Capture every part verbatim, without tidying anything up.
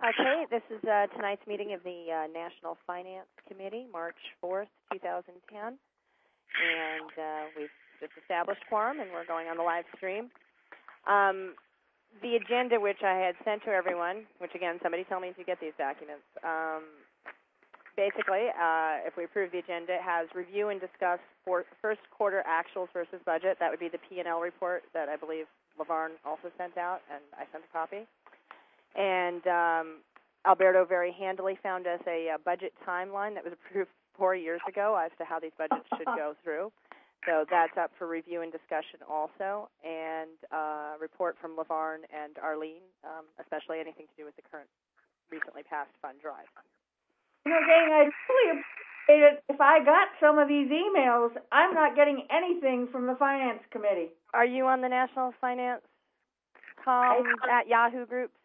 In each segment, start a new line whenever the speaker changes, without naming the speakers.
Okay, this is uh, tonight's meeting of the uh, National Finance Committee, March fourth, two thousand ten. And uh, we've just established quorum, and we're going on the live stream. Um, the agenda, which I had sent to everyone, which, again, somebody tell me to get these documents. Um, basically, uh, if we approve the agenda, it has review and discuss for first quarter actuals versus budget. That would be the P and L report that I believe LaVarn also sent out, and I sent a copy. And um, Alberto very handily found us a, a budget timeline that was approved four years ago as to how these budgets should go through. So that's up for review and discussion also, and uh, report from LaVarn and Arlene, um, especially anything to do with the current, recently passed fund drive.
You know, Jane, I'd really appreciate it if I got some of these emails. I'm not getting anything from the Finance Committee.
Are you on the National Finance Com at Yahoo Groups?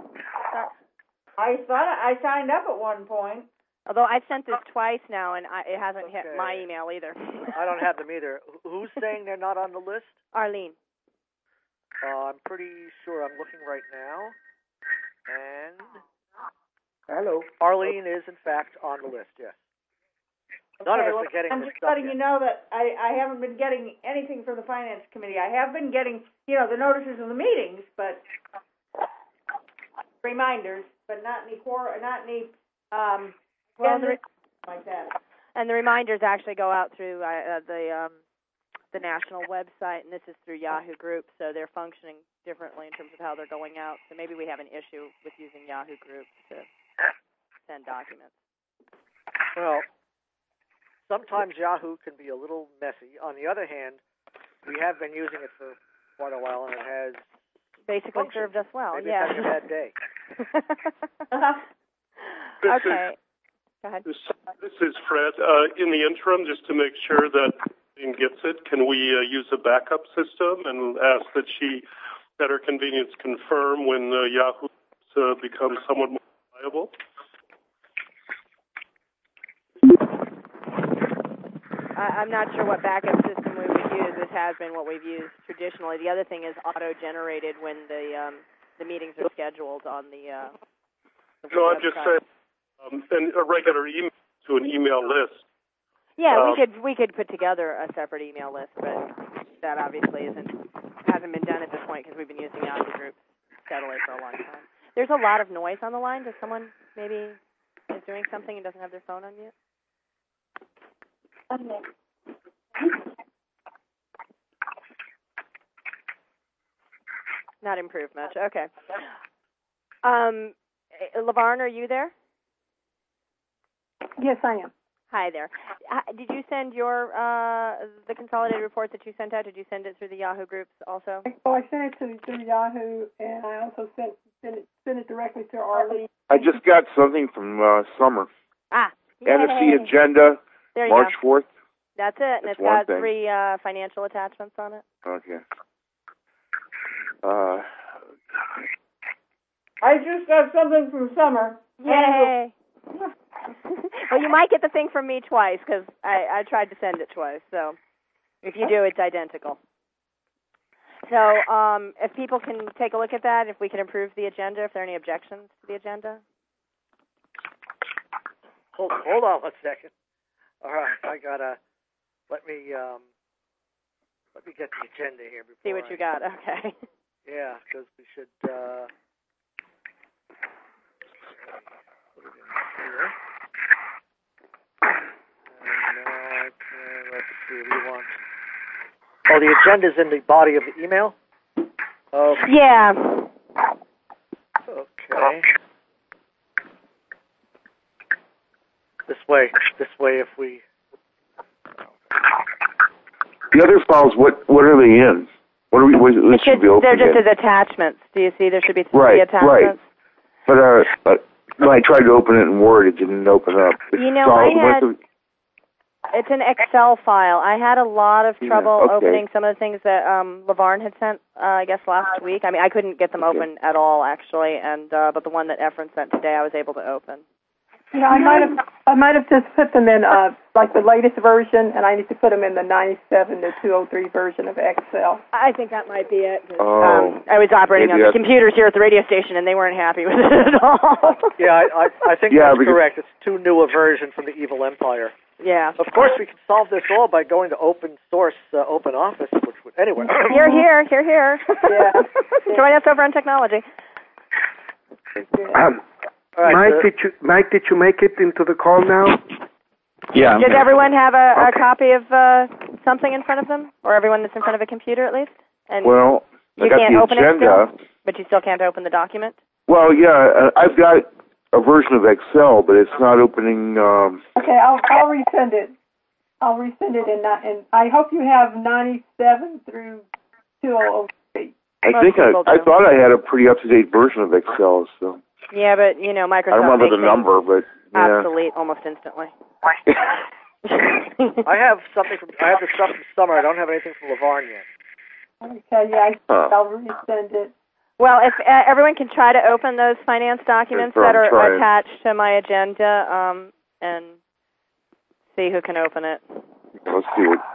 I thought I signed up at one point.
Although I've sent this twice now, and I, it hasn't
okay.
hit my email either.
I don't have them either. Who's saying they're not on the list?
Arlene.
Uh, I'm pretty sure I'm looking right now. And
hello.
Arlene is, in fact, on the list, yes. None
okay,
of us
well,
are getting
I'm
this
just
stuff
letting
yet.
you know that I, I haven't been getting anything from the Finance Committee. I have been getting, you know, the notices of the meetings, but reminders, but not any quor- not any um,
well, the re-
like that.
And the reminders actually go out through uh, the um, the national website, and this is through Yahoo Groups, so they're functioning differently in terms of how they're going out. So maybe we have an issue with using Yahoo Groups to send documents.
Well, sometimes Yahoo can be a little messy. On the other hand, we have been using it for quite a while, and it has
basically
functioned.
served us well.
Maybe
yeah.
it's having a bad day.
uh-huh.
This
okay.
Is,
Go ahead.
This, this is Fred. Uh, in the interim, just to make sure that Jane gets it, can we uh, use a backup system and ask that she, at her convenience, confirm when uh, Yahoo uh, becomes somewhat more reliable?
I, I'm not sure what backup system we would use. This has been what we've used traditionally. The other thing is auto-generated when the um, the meetings are scheduled on the. Uh, the
no, I'm
website.
just saying. Um, and a regular email to an email list.
Yeah,
um,
we could we could put together a separate email list, but that obviously isn't hasn't been done at this point because we've been using Yahoo Groups steadily for a long time. There's a lot of noise on the line. Does someone maybe is doing something and doesn't have their phone on mute? Not improved much. Okay. Um, LaVarn, are you there?
Yes, I am.
Hi there. Uh, did you send your uh, the consolidated report that you sent out? Did you send it through the Yahoo Groups also?
Oh, I sent it to through Yahoo, and I also sent sent it, sent it directly to Arlene.
I just got something from uh, Summer.
Ah, yay.
N F C agenda,
there you
March
go.
fourth.
That's it, and
That's
it's got
one thing.
three uh, financial attachments on it.
Okay. Uh,
I just got something from Summer.
Yay! Well, you might get the thing from me twice because I, I tried to send it twice. So if you do, it's identical. So um, if people can take a look at that, if we can improve the agenda, if there are any objections to the agenda.
Hold, hold on one second. All right, I gotta let me um, let me get the agenda here before.
See what
I,
you got. Okay.
Yeah, because we should uh, put it in here. And now, uh, let's see, we want. Oh, the agenda's in the body of the email. Okay.
Yeah.
Okay. This way, this way, if we.
the other files, what what are they in? What are we? What, what
It
should
should,
be open
they're just
in?
as attachments. Do you see? There should be three
Right,
attachments.
right. But uh, uh, when I tried to open it in Word, it didn't open up. It's
You know,
solid.
I had.
Of,
It's an Excel file. I had a lot of trouble
yeah, okay.
opening some of the things that um, LaVarn had sent, uh, I guess, last week. I mean, I couldn't get them
okay.
open at all, actually, and uh, but the one that Efren sent today, I was able to open.
Yeah, I might have I might have just put them in uh like the latest version, and I need to put them in the ninety-seven to two oh three version of Excel.
I think that might be it.
Oh,
um, I was operating on
maybe
the
that's-
computers here at the radio station, and they weren't happy with it at all.
Yeah, I, I, I think
Yeah,
that's
because-
correct. It's too new a version from the evil empire.
Yeah.
Of course, we can solve this all by going to open source, uh, open office, which would, anyway.
Here, here, here, here.
Yeah.
Join us over on technology.
Um,
All right,
Mike,
uh,
did you Mike, did you make it into the call now?
Yeah. I'm
Did
gonna-
everyone have a, a
Okay.
copy of uh, something in front of them, or everyone that's in front of a computer at least? And
well, I
you
got
can't
the
open
agenda.
it still, but you still can't open the document.
Well, yeah, uh, I've got a version of Excel, but it's not opening. Um,
Okay, I'll I'll resend it. I'll resend it, and and I hope you have ninety-seven through two oh three.
I
Most
think I,
people
I
do.
thought I had a pretty up-to-date version of Excel, so
Yeah, but you know,
I
Microsoft
don't remember
makes
the
things
number, but yeah.
obsolete almost instantly.
I have something from, I have the stuff from summer. I don't have anything from Lavarn yet.
Okay, yeah, I,
Huh.
I'll resend it.
Well, if uh, everyone can try to open those finance documents
Sure,
that
I'm
are
trying.
attached to my agenda, um, and see who can open it.
Let's do it.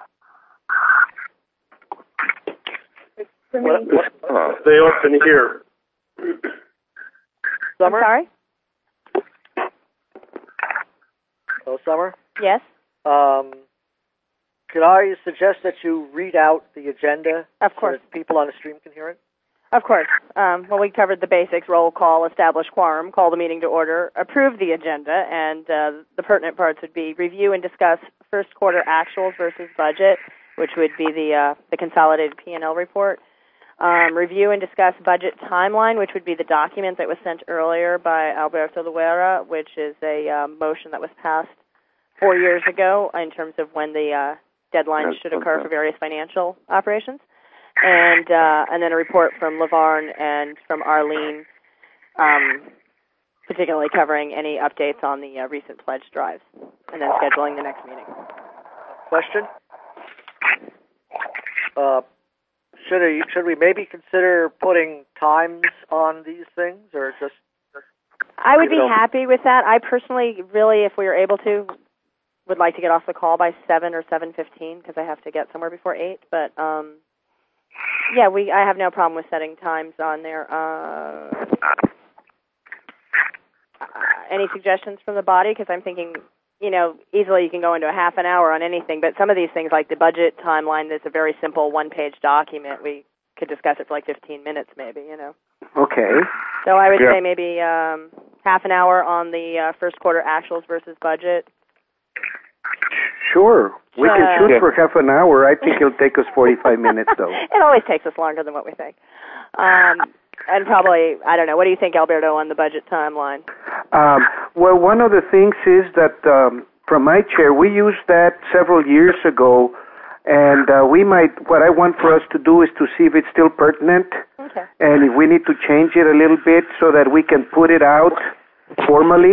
What, what,
Huh.
They open here.
summer?
I'm sorry?
Oh, summer?
Yes?
Um, could I suggest that you read out the agenda
Of
so
course.
that people on the stream can hear it?
Of course. Um, well, we covered the basics: roll call, establish quorum, call the meeting to order, approve the agenda, and uh, the pertinent parts would be review and discuss first quarter actuals versus budget, which would be the uh, the consolidated P and L report. Um, review and discuss budget timeline, which would be the document that was sent earlier by Alberto Luera, which is a uh, motion that was passed four years ago in terms of when the uh, deadlines
That's
should occur
okay.
for various financial operations. And uh, and then a report from Lavarn and from Arlene, um, particularly covering any updates on the uh, recent pledge drives, and then scheduling the next meeting.
Question? Uh, should, I, should we maybe consider putting times on these things, or just...
I would be
You know.
happy with that. I personally, really, if we were able to, would like to get off the call by seven or seven fifteen because I have to get somewhere before eight. But um, yeah, we. I have no problem with setting times on there. Uh, uh, any suggestions from the body? Because I'm thinking, you know, easily you can go into a half an hour on anything. But some of these things, like the budget timeline, is a very simple one-page document. We could discuss it for like fifteen minutes, maybe. You know.
Okay.
So I would
Yeah.
say maybe um, half an hour on the uh, first quarter actuals versus budget.
Sure. We can
Uh,
shoot
Yeah.
for half an hour. I think it'll take us forty-five minutes, though.
It always takes us longer than what we think. Um, and probably, I don't know, what do you think, Alberto, on the budget timeline?
Um, well, one of the things is that um, from my chair, we used that several years ago, and uh, we might. What I want for us to do is to see if it's still pertinent,
Okay.
and if we need to change it a little bit so that we can put it out formally.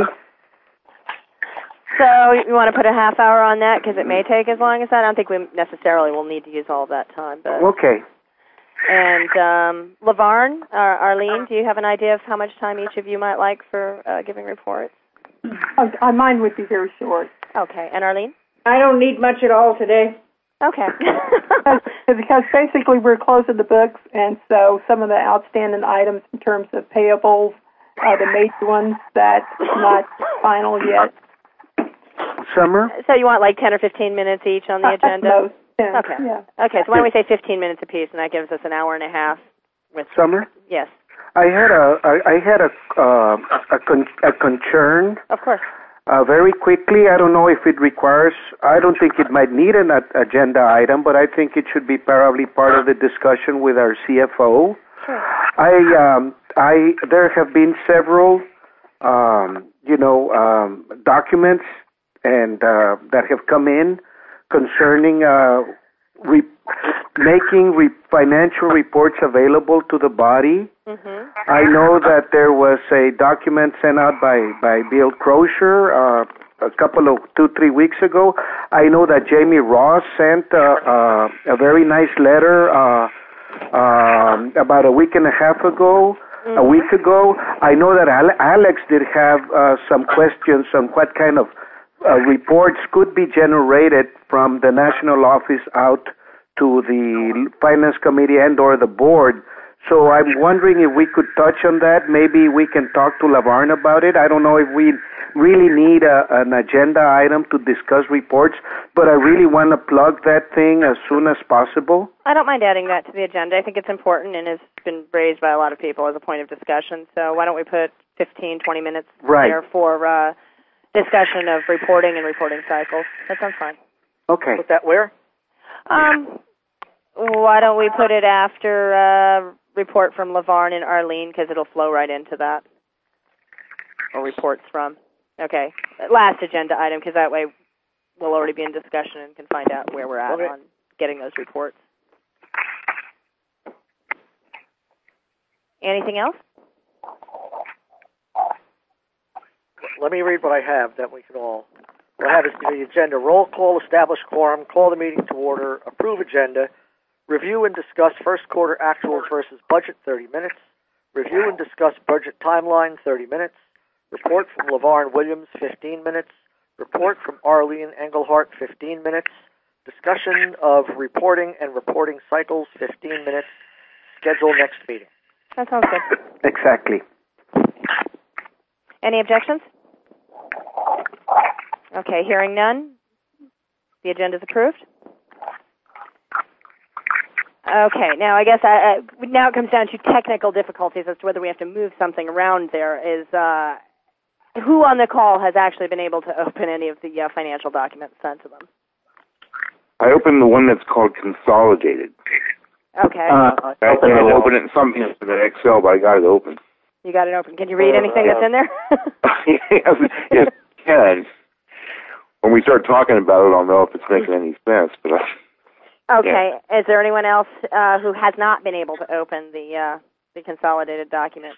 So you want to put a half hour on that because it may take as long as that? I don't think we necessarily will need to use all of that time. But
Okay.
And um, Lavarn, uh, Arlene, do you have an idea of how much time each of you might like for uh, giving reports?
Uh, uh, mine would be very short.
Okay. And Arlene?
I don't need much at all today.
Okay.
because, because basically we're closing the books, and so some of the outstanding items in terms of payables, uh, the major ones, that's not final yet.
Summer?
So you want like ten or fifteen minutes each on the
At
agenda?
most, yeah.
Okay.
Yeah.
Okay, so why don't we say fifteen minutes apiece, and that gives us an hour and a half with...
Summer?
Yes,
I had a I, I had a uh, a, con- a concern.
of course.
Uh, very quickly, I don't know if it requires, I don't think it might need an a- agenda item, but I think it should be probably part of the discussion with our C F O.
Sure.
I, um, I, there have been several, um, you know, um, documents and uh, that have come in concerning uh, re- making re- financial reports available to the body.
Mm-hmm.
I know that there was a document sent out by, by Bill Crozier uh, a couple of two, three weeks ago. I know that Jamie Ross sent uh, uh, a very nice letter uh, um, about a week and a half ago. a week ago. I know that Ale- Alex did have uh, some questions on what kind of uh, reports could be generated from the national office out to the finance committee and or the board. So I'm wondering if we could touch on that. Maybe we can talk to LaVarn about it. I don't know if we really need a, an agenda item to discuss reports, but I really want to plug that thing as soon as possible.
I don't mind adding that to the agenda. I think it's important and has been raised by a lot of people as a point of discussion. So why don't we put fifteen, twenty minutes
right.
there for uh, discussion of reporting and reporting cycles. That sounds fine.
Okay.
Put that where?
Um, why don't we put it after uh, report from LaVarn and Arlene, because it'll flow right into that. Or reports from. Okay. Last agenda item, because that way we'll already be in discussion and can find out where we're at
Okay.
on getting those reports. Anything else?
Let me read what I have, then we can all... What I have is the agenda. Roll call, establish quorum, call the meeting to order, approve agenda, review and discuss first quarter actuals versus budget, thirty minutes, review and discuss budget timeline, thirty minutes, report from LaVarn Williams, fifteen minutes, report from Arlene Engelhart, fifteen minutes, discussion of reporting and reporting cycles, fifteen minutes, schedule next meeting.
That sounds good.
Exactly.
Any objections? Okay, hearing none. The agenda is approved. Okay, now I guess I, uh, now it comes down to technical difficulties as to whether we have to move something around there. Is uh, who on the call has actually been able to open any of the uh, financial documents sent to them?
I opened the one that's called Consolidated.
Okay.
Uh, I can open it in something in the Excel, but I got it open.
You got it open. Can you read anything that's in there?
yes, yes, can. When we start talking about it, I'll know if it's making any sense. But I,
okay.
Yeah.
Is there anyone else uh, who has not been able to open the uh, the consolidated document?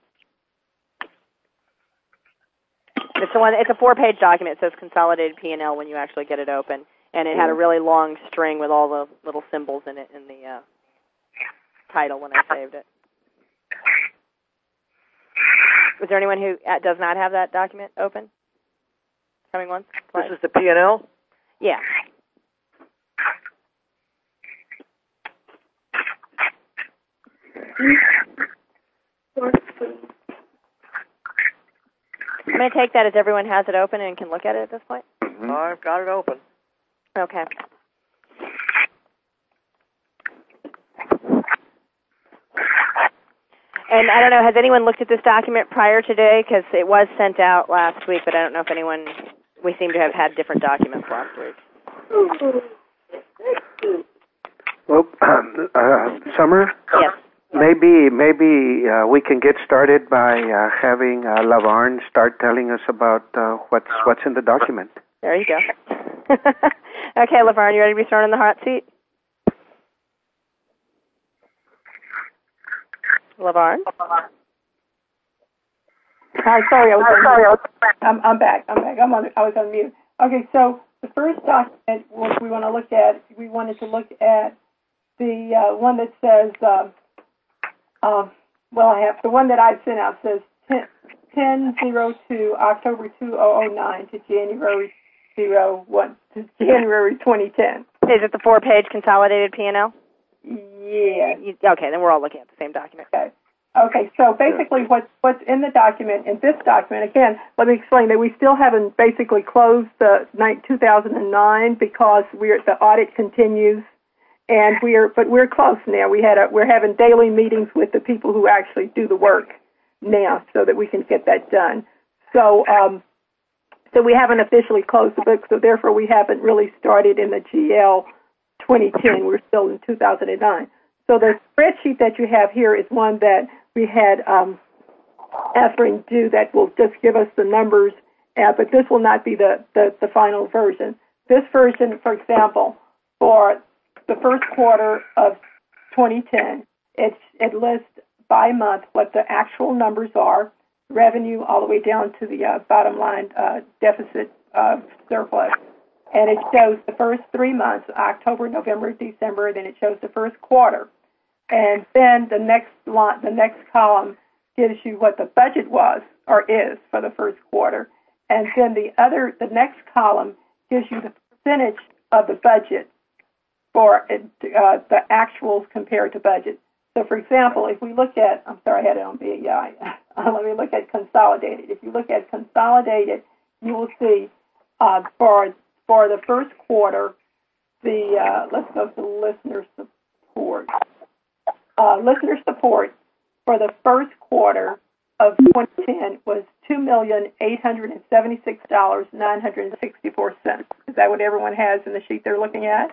It's the one. It's a four-page document. It says consolidated P and L when you actually get it open, and it had a really long string with all the little symbols in it in the uh, title when I saved it. Is there anyone who uh, does not have that document open? Coming once?
This
Twice?
is the P and L?
Yeah. I'm going to take that as everyone has it open and can look at it at this point.
mm-hmm.
I've got it open.
Okay. And I don't know, has anyone looked at this document prior today? Because it was sent out last week, but I don't know if anyone, we seem to have had different documents last week.
Well, um, uh, Summer?
Yes.
Maybe maybe uh, we can get started by uh, having uh, LaVarn start telling us about uh, what's what's in the document.
There you go. Okay, LaVarn, you ready to be thrown in the hot seat? LaVarn?
Hi, sorry, I was on mute. I'm, I'm back. I'm back. I'm on. I was on mute. Okay, so the first document we want to look at, we wanted to look at the uh, one that says, uh, uh, well, I have the one that I sent out says ten oh two October two thousand nine to January zero one to January twenty ten.
Is it the four-page consolidated P and L?
Yeah.
You, okay, then we're all looking at the same document.
Okay. Okay, so basically what, what's in the document, in this document, again, let me explain that we still haven't basically closed the two thousand nine because we're, the audit continues, and we're, but we're close now. We had a, we're having daily meetings with the people who actually do the work now so that we can get that done. So, um, so we haven't officially closed the book, so therefore we haven't really started in the G L twenty ten. We're still in two thousand nine. So the spreadsheet that you have here is one that we had um, Ephraim do that will just give us the numbers, uh, but this will not be the, the, the final version. This version, for example, for the first quarter of twenty ten, it, it lists by month what the actual numbers are, revenue all the way down to the uh, bottom line uh, deficit uh, surplus. And it shows the first three months, October, November, December, then it shows the first quarter. And then the next line, the next column gives you what the budget was or is for the first quarter, and then the other, the next column gives you the percentage of the budget for uh, the actuals compared to budget. So, for example, if we look at, I'm sorry, I had it on B E I. Let me look at consolidated. If you look at consolidated, you will see uh, for for the first quarter, the uh, let's go to listener support. Uh, listener support for the first quarter of twenty ten was two million eight hundred seventy-six dollars and nine hundred sixty-four cents. Is that what everyone has in the sheet they're looking at?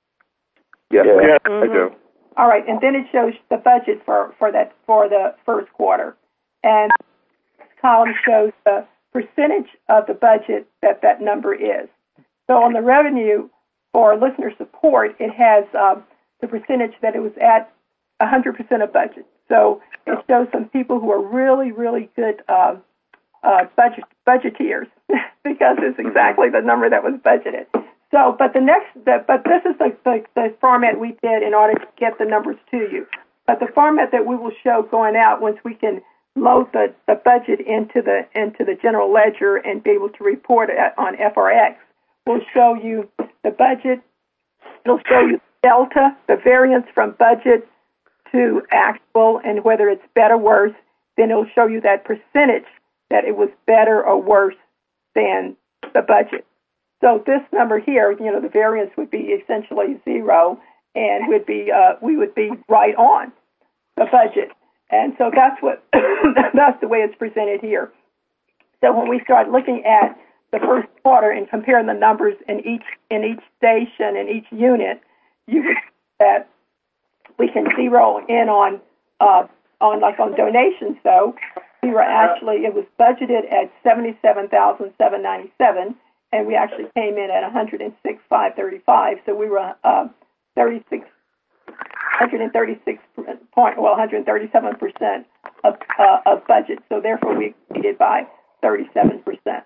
Yes,
Yeah.
yeah,
Mm-hmm.
I do.
All right, and then it shows the budget for, for that for the first quarter, and this column shows the percentage of the budget that that number is. So on the revenue for listener support, it has um, the percentage that it was at one hundred percent of budget. So it shows some people who are really, really good uh, uh, budget budgeteers because it's exactly the number that was budgeted. So, but the next, the, but this is the, the, the format we did in order to get the numbers to you. But the format that we will show going out once we can load the, the budget into the into the general ledger and be able to report it on F R X will show you the budget. It'll show you delta, the variance from budget to actual, and whether it's better or worse. Then it'll show you that percentage that it was better or worse than the budget. So this number here, you know, the variance would be essentially zero, and would be uh, we would be right on the budget. And so that's what that's the way it's presented here. So when we start looking at the first quarter and comparing the numbers in each in each station and each unit, you can see that we can zero in on uh, on like on donations. So we were actually it was budgeted at seventy-seven thousand seven hundred ninety-seven. And we actually came in at one hundred six thousand five hundred thirty-five. So we were uh, thirty-six, one hundred thirty-six point, well, one hundred thirty-seven percent of uh, of budget. So therefore, we exceeded by thirty-seven percent.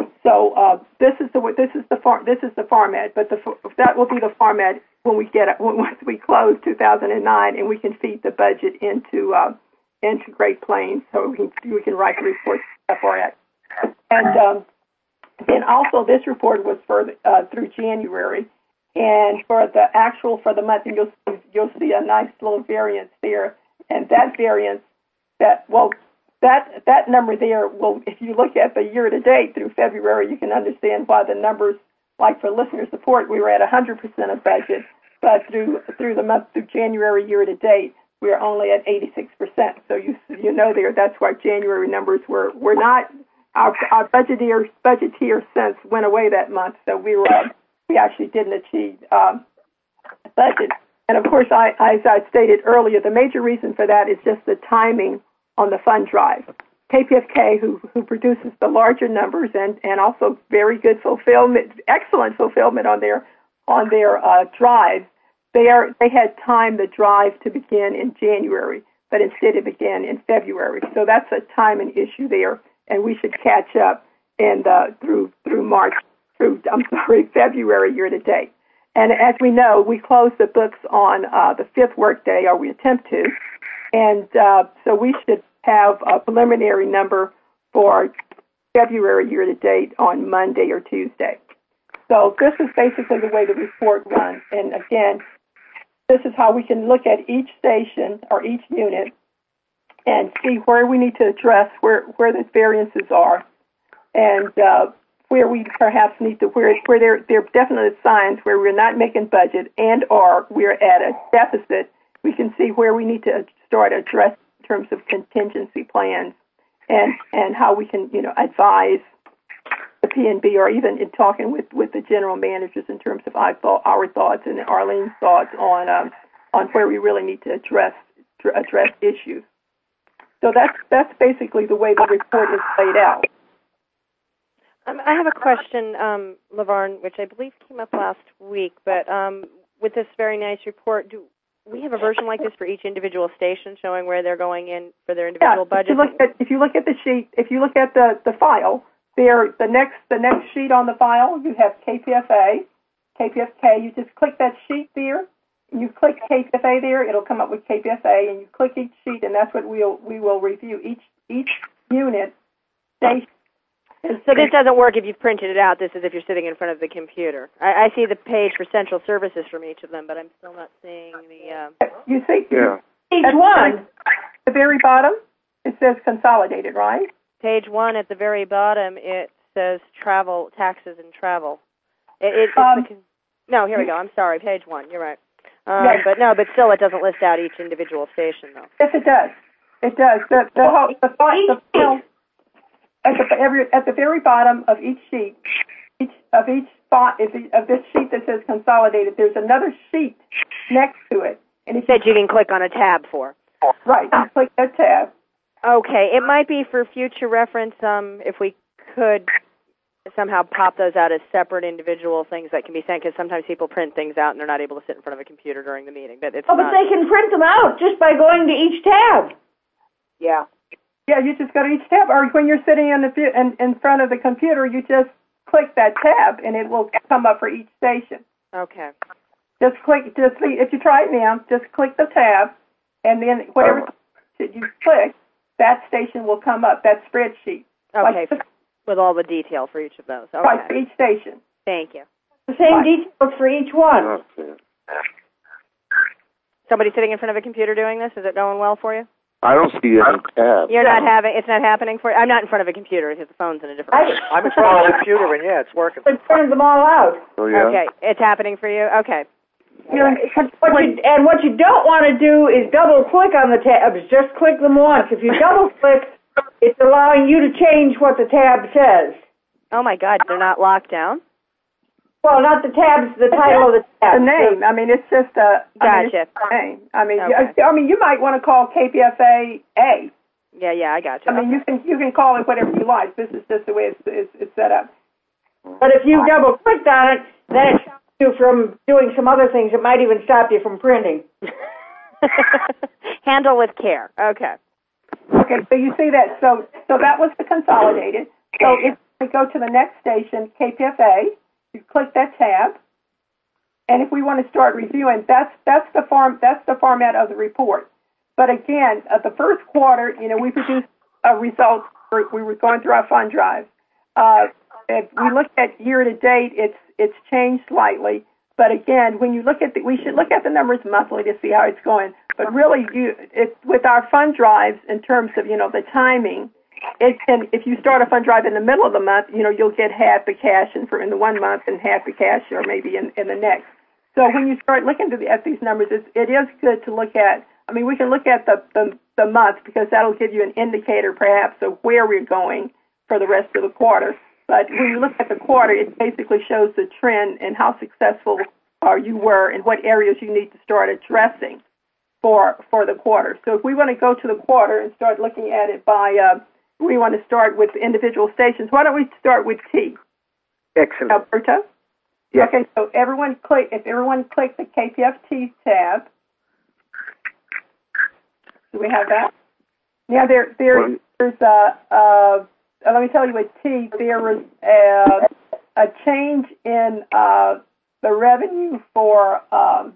So uh, this is the this is the far, this is the format, but the that will be the format when we get it when, once we close two thousand nine and we can feed the budget into uh, into Great Plains, so we can we can write the report to F R X. And um, then also this report was for uh, through January, and for the actual for the month, and you'll you'll see a nice little variance there, and that variance that well. That that number there will, if you look at the year-to-date through February, you can understand why the numbers, like for listener support, we were at one hundred percent of budget, but through through the month, through January year-to-date, we are only at eighty-six percent. So you you know there, that's why January numbers were, were not, our our budgeteer, budgeteer sense went away that month, so we were, we actually didn't achieve um, budget. And of course, I, as I stated earlier, the major reason for that is just the timing on the fund drive. K P F K, who who produces the larger numbers and, and also very good fulfillment, excellent fulfillment on their on their uh, drive, they are they had timed the drive to begin in January, but instead it began in February. So that's a timing issue there, and we should catch up in the, through through March through I'm sorry February year to date. And as we know, we close the books on uh, the fifth workday, or we attempt to. And uh, so we should have a preliminary number for February year-to-date on Monday or Tuesday. So this is basically the way the report runs. And again, this is how we can look at each station or each unit and see where we need to address, where, where the variances are, and uh, where we perhaps need to, where, where there, there are definite signs where we're not making budget and or we're at a deficit. We can see where we need to start addressing in terms of contingency plans and, and how we can, you know, advise the P N B or even in talking with, with the general managers in terms of our, thought, our thoughts and Arlene's thoughts on um, on where we really need to address address issues. So that's that's basically the way the report is laid out.
Um, I have a question, um, LaVarn, which I believe came up last week, but um, with this very nice report, do we have a version like this for each individual station, showing where they're going in for their individual
yeah,
budget?
If you look at if you look at the sheet, if you look at the, the file, there the next the next sheet on the file, you have K P F A, K P F K. You just click that sheet there. You click K P F A there, it'll come up with K P F A, and you click each sheet, and that's what we'll we will review each each unit station.
So this doesn't work if you've printed it out. This is if you're sitting in front of the computer. I, I see the page for central services from each of them, but I'm still not seeing the... Uh...
You see?
Yeah.
Each one.
At the very bottom, it says consolidated, right?
Page one at the very bottom, it says travel, taxes and travel. It, it, it's
Um,
the, no, here we go. I'm sorry, page one. You're right. Um,
Yes.
But no, but still, it doesn't list out each individual station, though.
Yes, it does. It does. The the whole the, the, the at the every at the very bottom of each sheet, each of each spot is of this sheet that says consolidated. There's another sheet next to it, and
It
if
said you can click on a tab for.
right, you click that tab.
Okay, it might be for future reference. Um, if we could somehow pop those out as separate individual things that can be sent, because sometimes people print things out and they're not able to sit in front of a computer during the meeting. But it's
Oh, but
not.
they can print them out just by going to each tab.
Yeah.
Yeah, you just go to each tab, or when you're sitting in the fu- in, in front of the computer, you just click that tab, and it will come up for each station.
Okay.
Just click, just if you try it now, just click the tab, and then whatever you click, that station will come up, that spreadsheet.
Okay,
Like,
with all the detail for each of those. Okay.
right, for each station.
Thank you.
The same
Right.
details for each one.
That's it.
Somebody sitting in front of a computer doing this? Is it going well for you?
I don't see any tabs.
You're not having. It's not happening for you. I'm not in front of a computer because the phone's in a different.
I,
room.
I'm in front of the computer, and yeah, it's working.
They printed them all out.
Oh, yeah?
Okay, it's happening for you. Okay.
You know, what you, and what you don't want to do is double click on the tabs. Just click them once. If you double click, it's allowing you to change what the tab says.
Oh my God, they're not locked down.
Well, not the tabs, the title of the tab.
The name. I mean, it's just a. I mean,
Gotcha.
it's a name. I mean,
Okay.
you, I mean, you might want to call K P F A A.
Yeah, yeah, I got you.
I mean, you can you can call it whatever you like. This is just the way it's it's, it's set up.
But if you double clicked on it, then it stops you from doing some other things. It might even stop you from printing.
Handle with care. Okay.
Okay, so you see that. So so that was the consolidated. So if we go to the next station, K P F A, you click that tab, and if we want to start reviewing, that's that's the form that's the format of the report. But again, uh, the first quarter, you know, we produced a result. For, we were going through our fund drive. Uh, if we look at year to date, it's it's changed slightly. But again, when you look at the, we should look at the numbers monthly to see how it's going. But really, you it, with our fund drives in terms of you know the timing, it can if you start a fund drive in the middle of the month, you know you'll get half the cash in for in the one month and half the cash, or maybe in, in the next. So when you start looking to the, at these numbers, it's, it is good to look at. I mean, we can look at the, the the month because that'll give you an indicator perhaps of where we're going for the rest of the quarter. But when you look at the quarter, it basically shows the trend and how successful uh, you were and what areas you need to start addressing for for the quarter. So if we want to go to the quarter and start looking at it by, uh, we want to start with individual stations. Why don't we start with T?
Excellent.
Alberto?
Yes.
Okay, so everyone click, if everyone click the K P F T tab, do we have that? Yeah, there, there, there's a, uh, let me tell you with T, there was a, a change in uh, the revenue for, um,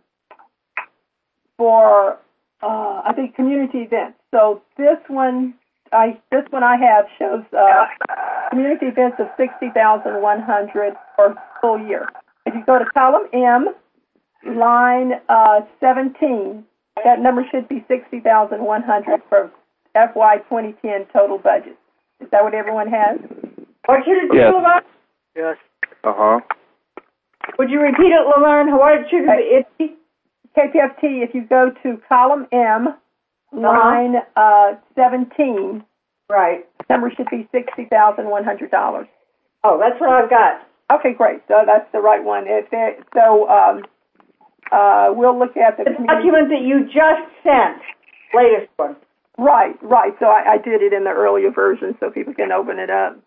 for uh, I think, community events. So this one, I this one I have shows uh, community events of sixty thousand one hundred for full year. If you go to column M, line uh, seventeen, that number should be sixty thousand one hundred for F Y twenty ten total budget. Is that what everyone has?
What should it do,
Yes.
Laverne?
Yes.
Uh-huh.
Would you repeat it, Laverne? What should it be?
K P F T, if you go to column M, line uh, seventeen,
Right.
number should be sixty thousand one hundred dollars.
Oh, that's what I've got.
Okay, great. So that's the right one. If there, so um, uh, we'll look at the,
The
community-
document that you just sent, latest one.
Right, right. So I, I did it in the earlier version so people can open it up.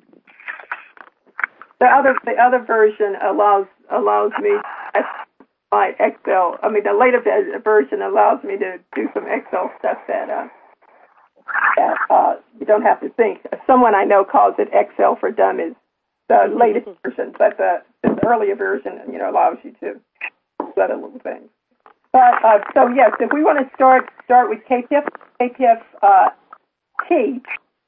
The other the other version allows allows me to my Excel. I mean, the later version allows me to do some Excel stuff that uh, that uh, you don't have to think. Someone I know calls it Excel for Dummies, the latest version, but the, the earlier version, you know, allows you to do other little things. But uh, so yes, if we want to start start with K P F K P F uh, T,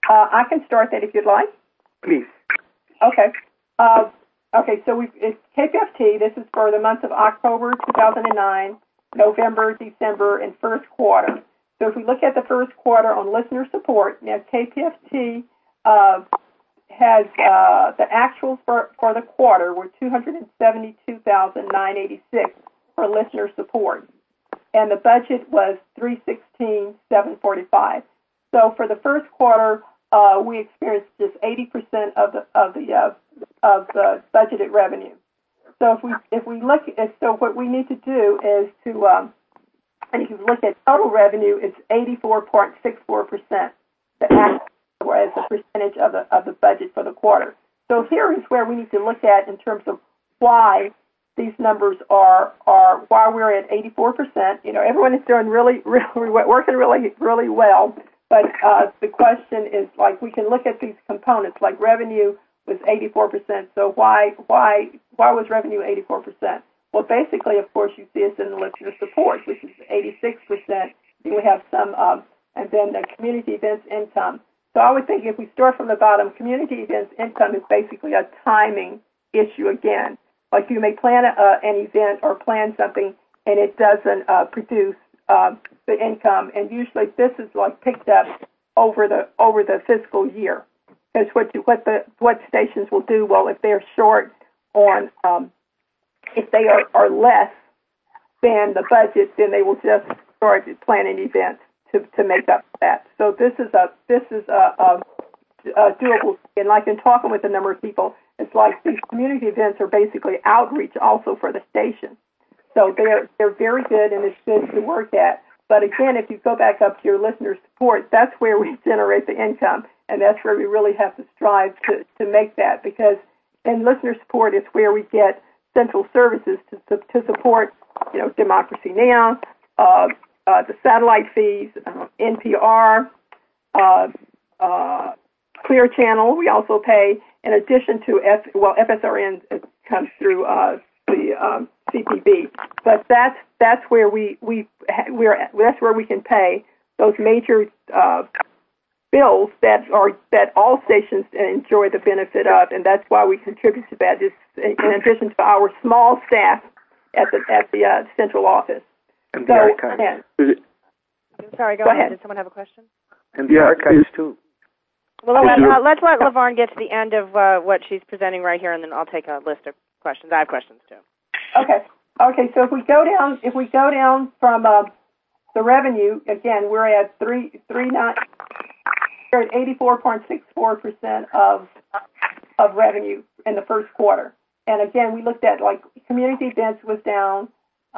Uh, I can start that if you'd like.
Please.
Okay. Uh, okay, so we've, it's K P F T. This is for the months of October two thousand nine, November, December, and first quarter. So if we look at the first quarter on listener support, now K P F T uh, has uh, the actuals for, for the quarter were two hundred seventy-two thousand nine hundred eighty-six for listener support, and the budget was three hundred sixteen thousand seven hundred forty-five. So for the first quarter, uh, we experienced just eighty percent of the of the uh, of the budgeted revenue. So if we if we look at so what we need to do is to um, and if you look at total revenue, it's eighty-four point six four percent. The actual as a percentage of the of the budget for the quarter. So here is where we need to look at in terms of why these numbers are are why we're at eighty-four percent. You know, everyone is doing really really working really really well. But uh, the question is, like, we can look at these components. Like revenue was eighty-four percent. So why why why was revenue eighty-four percent? Well, basically, of course, you see us in the listener support, which is eighty-six percent. Then we have some, um, and then the community events income. So I would think if we start from the bottom, community events income is basically a timing issue again. Like you may plan a, uh, an event or plan something, and it doesn't uh, produce uh, the income, and usually this is like picked up over the over the fiscal year. Because what you, what the what stations will do, well, if they're short on um, if they are, are less than the budget, then they will just start planning events to, to make up for that. So this is a this is a, a, a doable. And like in talking with a number of people, it's like these community events are basically outreach also for the station. So they're they're very good and it's good to work at. But again, if you go back up to your listener support, that's where we generate the income, and that's where we really have to strive to, to make that, because in listener support is where we get central services to to support, you know, Democracy Now!, uh, uh, the satellite fees, uh, N P R, uh, uh, Clear Channel. We also pay, in addition to F, well, F S R N comes through uh, the um, C P B, but that's that's where we we we're that's where we can pay those major uh, bills that are that all stations enjoy the benefit of, and that's why we contribute to that. Is in addition to our small staff at the at the uh, central office.
And
so,
the archives.
And,
Sorry, go,
go
ahead.
ahead.
Did someone have a question?
And the
Yeah,
archives too.
Well, let, uh, let's let LaVarn get to the end of uh, what she's presenting right here, and then I'll take a list of questions. I have questions too.
Okay. Okay. So if we go down, if we go down from uh, the revenue again, we're at three three nine. We're at eighty-four point six four percent of of revenue in the first quarter. And again, we looked at like community events was down.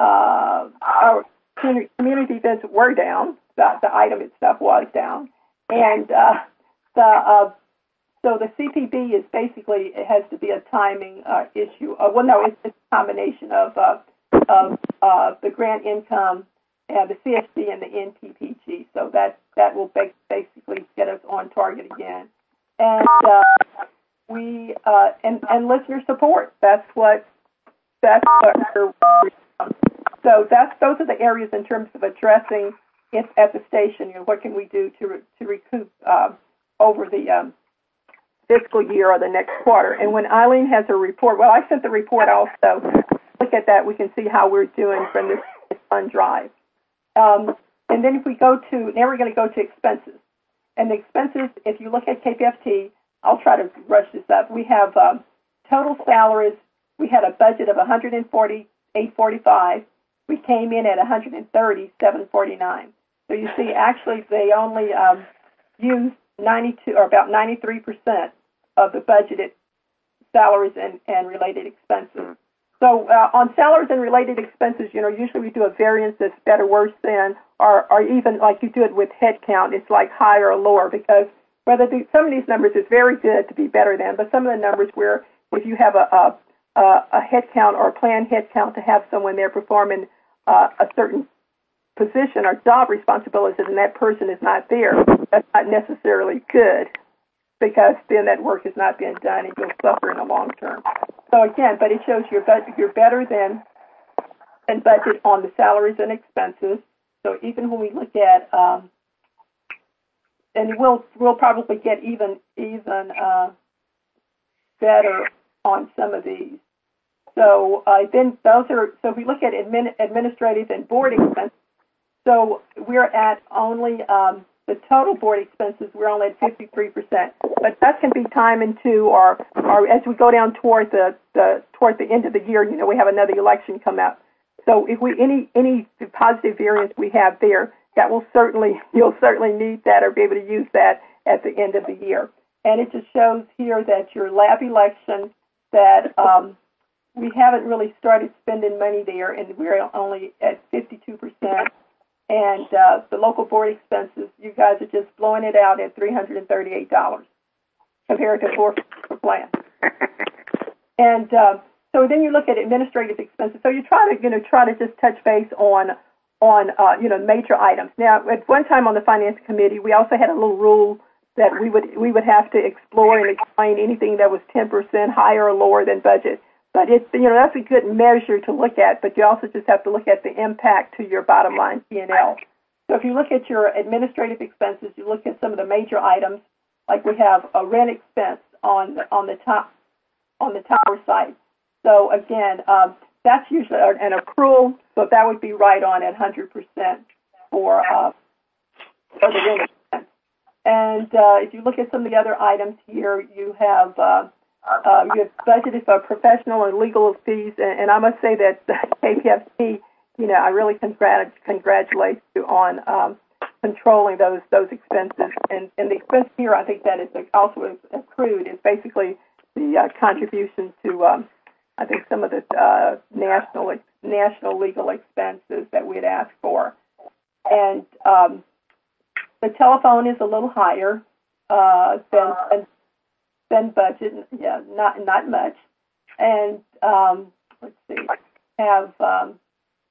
Uh, our community events were down. The, the item itself was down, and uh, the uh, so the C P B is basically it has to be a timing uh, issue. Uh, well, no, it's, it's a combination of uh, of uh, the grant income and the C S D and the N P P G. So that that will basically get us on target again. And uh, we uh, and and listener support. That's what that's what we're. So that's those are the areas in terms of addressing it at the station. You know, what can we do to re, to recoup uh, over the um, fiscal year or the next quarter? And when Eileen has her report, well, I sent the report also. Look at that. We can see how we're doing from this fund drive. Um, and then if we go to now, we're going to go to expenses. And the expenses, if you look at K P F T, I'll try to rush this up. We have um, total salaries. We had a budget of one hundred forty-eight thousand four hundred forty-five. We came in at one hundred thirty thousand seven hundred forty-nine. So you see, actually, they only um, used ninety-two or about ninety-three percent of the budgeted salaries and, and related expenses. So uh, on salaries and related expenses, you know, usually we do a variance that's better, worse than, or, or even like you do it with headcount, it's like higher or lower, because whether the, some of these numbers is very good to be better than, but some of the numbers where if you have a a, a headcount or a planned headcount to have someone there performing uh, a certain position or job responsibilities and that person is not there, that's not necessarily good, because then that work is not being done and you'll suffer in the long term. So again, but it shows you're, be- you're better than, than budget on the salaries and expenses. So even when we look at um, and we'll we'll probably get even even uh, better on some of these. So uh, then those are so if we look at admin, administrative and board expenses, so we're at only um, the total board expenses. We're only at fifty-three percent, but that can be time into or or as we go down toward the, the toward the end of the year. You know, we have another election come up. So if we any any positive variance we have there, that will certainly you'll certainly need that or be able to use that at the end of the year. And it just shows here that your lab election that um, we haven't really started spending money there, and we're only at fifty-two percent. And uh, the local board expenses, you guys are just blowing it out at three hundred thirty-eight dollars compared to four for plan. And uh, so then you look at administrative expenses. So you try to, you know, try to just touch base on, on uh, you know, major items. Now, at one time on the finance committee, we also had a little rule that we would we would have to explore and explain anything that was ten percent higher or lower than budget. But it's, you know, that's a good measure to look at, but you also just have to look at the impact to your bottom line P and L. So if you look at your administrative expenses, you look at some of the major items, like we have a rent expense on the, on the top on the tower site. So again, um, that's usually an accrual, so that would be right on at one hundred percent for, uh, for the rent expense. And uh, if you look at some of the other items here, you have uh, Uh, you have budgeted for professional and legal fees, and, and I must say that K P F T, you know, I really congrat- congratulate you on um, controlling those those expenses. And, and the expense here, I think that is also accrued, is basically the uh, contribution to, um, I think, some of the uh, national national legal expenses that we had asked for. And um, the telephone is a little higher uh, than, than than budget, yeah, not not much. And um, let's see, have um,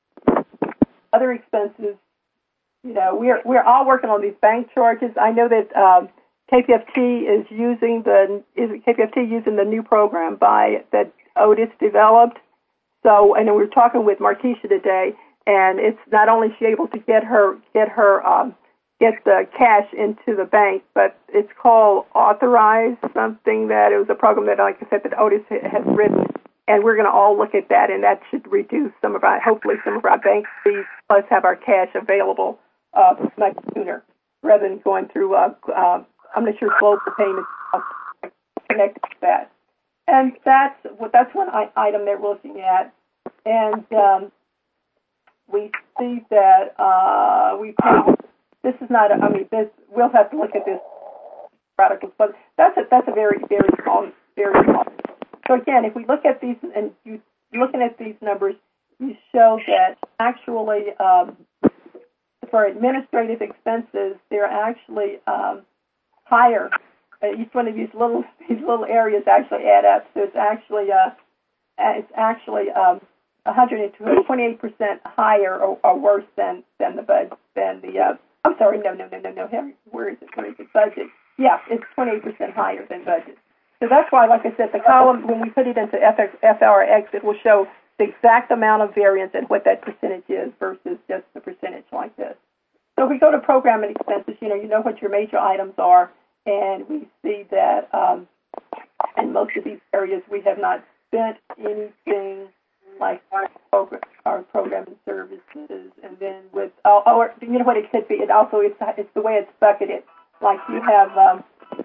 other expenses. You know, we're we're all working on these bank charges. I know that um, K P F T is using the is K P F T using the new program by that Otis developed. So, and we were talking with Martisha today, and it's not only is she able to get her get her um, get the cash into the bank, but it's called Authorize something that it was a program that, like I said, that Otis has written, and we're going to all look at that, and that should reduce some of our, hopefully some of our bank fees, plus have our cash available uh, much sooner, rather than going through, uh, uh, I'm not sure, global payments connected to that. And that's, that's one item that we're looking at. And um, we see that uh, we pay. This is not, a, I mean, this, we'll have to look at this articles, but that's a, that's a very, very small, very small. So again, if we look at these, and you looking at these numbers, you show that actually um, for administrative expenses, they're actually um, higher. Uh, each one of these little these little areas actually add up. So it's actually uh, it's actually um, one hundred twenty-eight percent higher or, or worse than than the bud than the. Uh, I'm sorry, no, no, no, no, no. Where is it? Where is it? Budget. Yeah, it's twenty-eight percent higher than budget. So that's why, like I said, the column, when we put it into F R X, it will show the exact amount of variance and what that percentage is versus just the percentage like this. So if we go to program and expenses, you know, you know what your major items are, and we see that um, in most of these areas we have not spent anything like our program, our program and services, and then with, oh, or you know what it could be, it also, it's, it's the way it's bucketed. Like you have, um,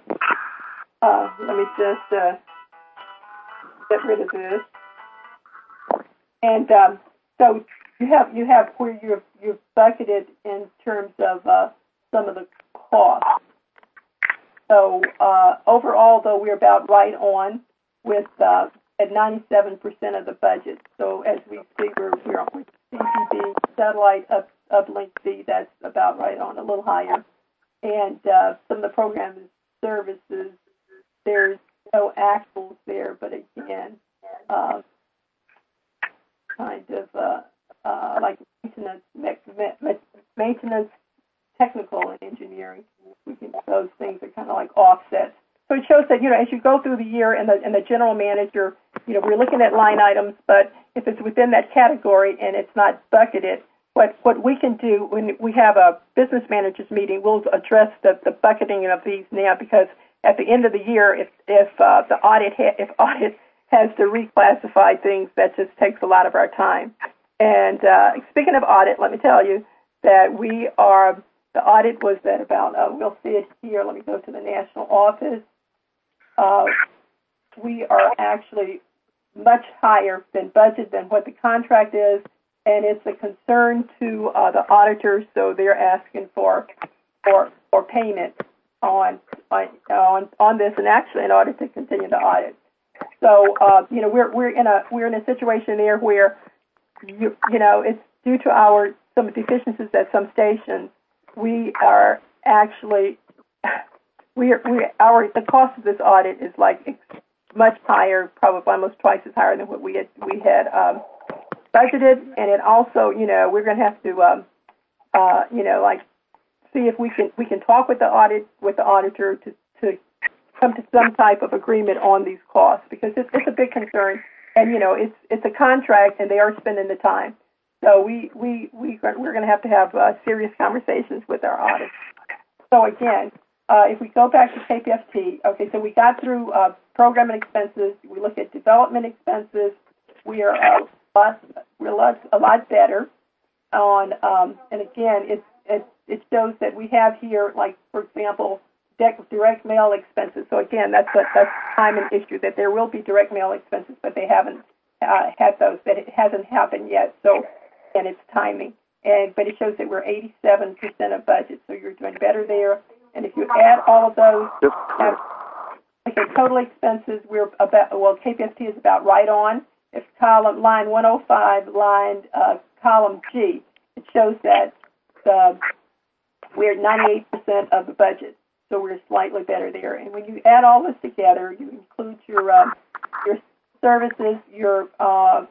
uh, let me just uh, get rid of this. And um, so you have you have where you're you're bucketed in terms of uh, some of the costs. So uh, overall, though, we're about right on with uh, at ninety-seven percent of the budget. So as we see, we're we're on with C P B, satellite up, uplink fee. That's about right on, a little higher. And uh, some of the program services, there's no actuals there, but again, uh, kind of uh, uh, like maintenance, maintenance, technical, and engineering. We can, those things are kind of like offsets. So it shows that, you know, as you go through the year and the and the general manager, you know, we're looking at line items, but if it's within that category and it's not bucketed, what what we can do when we have a business managers meeting, we'll address the, the bucketing of these now, because at the end of the year, if if uh, the audit ha- if audit has to reclassify things, that just takes a lot of our time. And uh, speaking of audit, let me tell you that we are the audit was at about uh, we'll see it here. Let me go to the national office. Uh, we are actually much higher than budget than what the contract is. And it's a concern to uh, the auditors, so they're asking for for for payment on on on, on this, and actually in order to continue to audit. So uh, you know we're we're in a we're in a situation there where you you know it's due to our some deficiencies at some stations. We are actually we are we our the cost of this audit is like much higher, probably almost twice as higher than what we had we had. Um, budgeted, and it also, you know, we're going to have to, um, uh, you know, like see if we can we can talk with the audit with the auditor to, to come to some type of agreement on these costs, because it's, it's a big concern, and you know, it's it's a contract, and they are spending the time, so we we we we're going to have to have uh, serious conversations with our audit. So again, uh, if we go back to K P F T, okay, so we got through uh, programming expenses, we look at development expenses, we are. Uh, We're a lot, a lot better on, um, and again, it, it it shows that we have here, like for example, direct mail expenses. So again, that's a that's a timing issue, that there will be direct mail expenses, but they haven't uh, had those. That it hasn't happened yet. So, and it's timing. And but it shows that we're eighty-seven percent of budget. So you're doing better there. And if you add all of those, have, okay, total expenses, we're about well, K P F T is about right on. If column line one oh five, line uh, column G, it shows that uh, we're ninety-eight percent of the budget, so we're slightly better there. And when you add all this together, you include your uh, your services, your uh,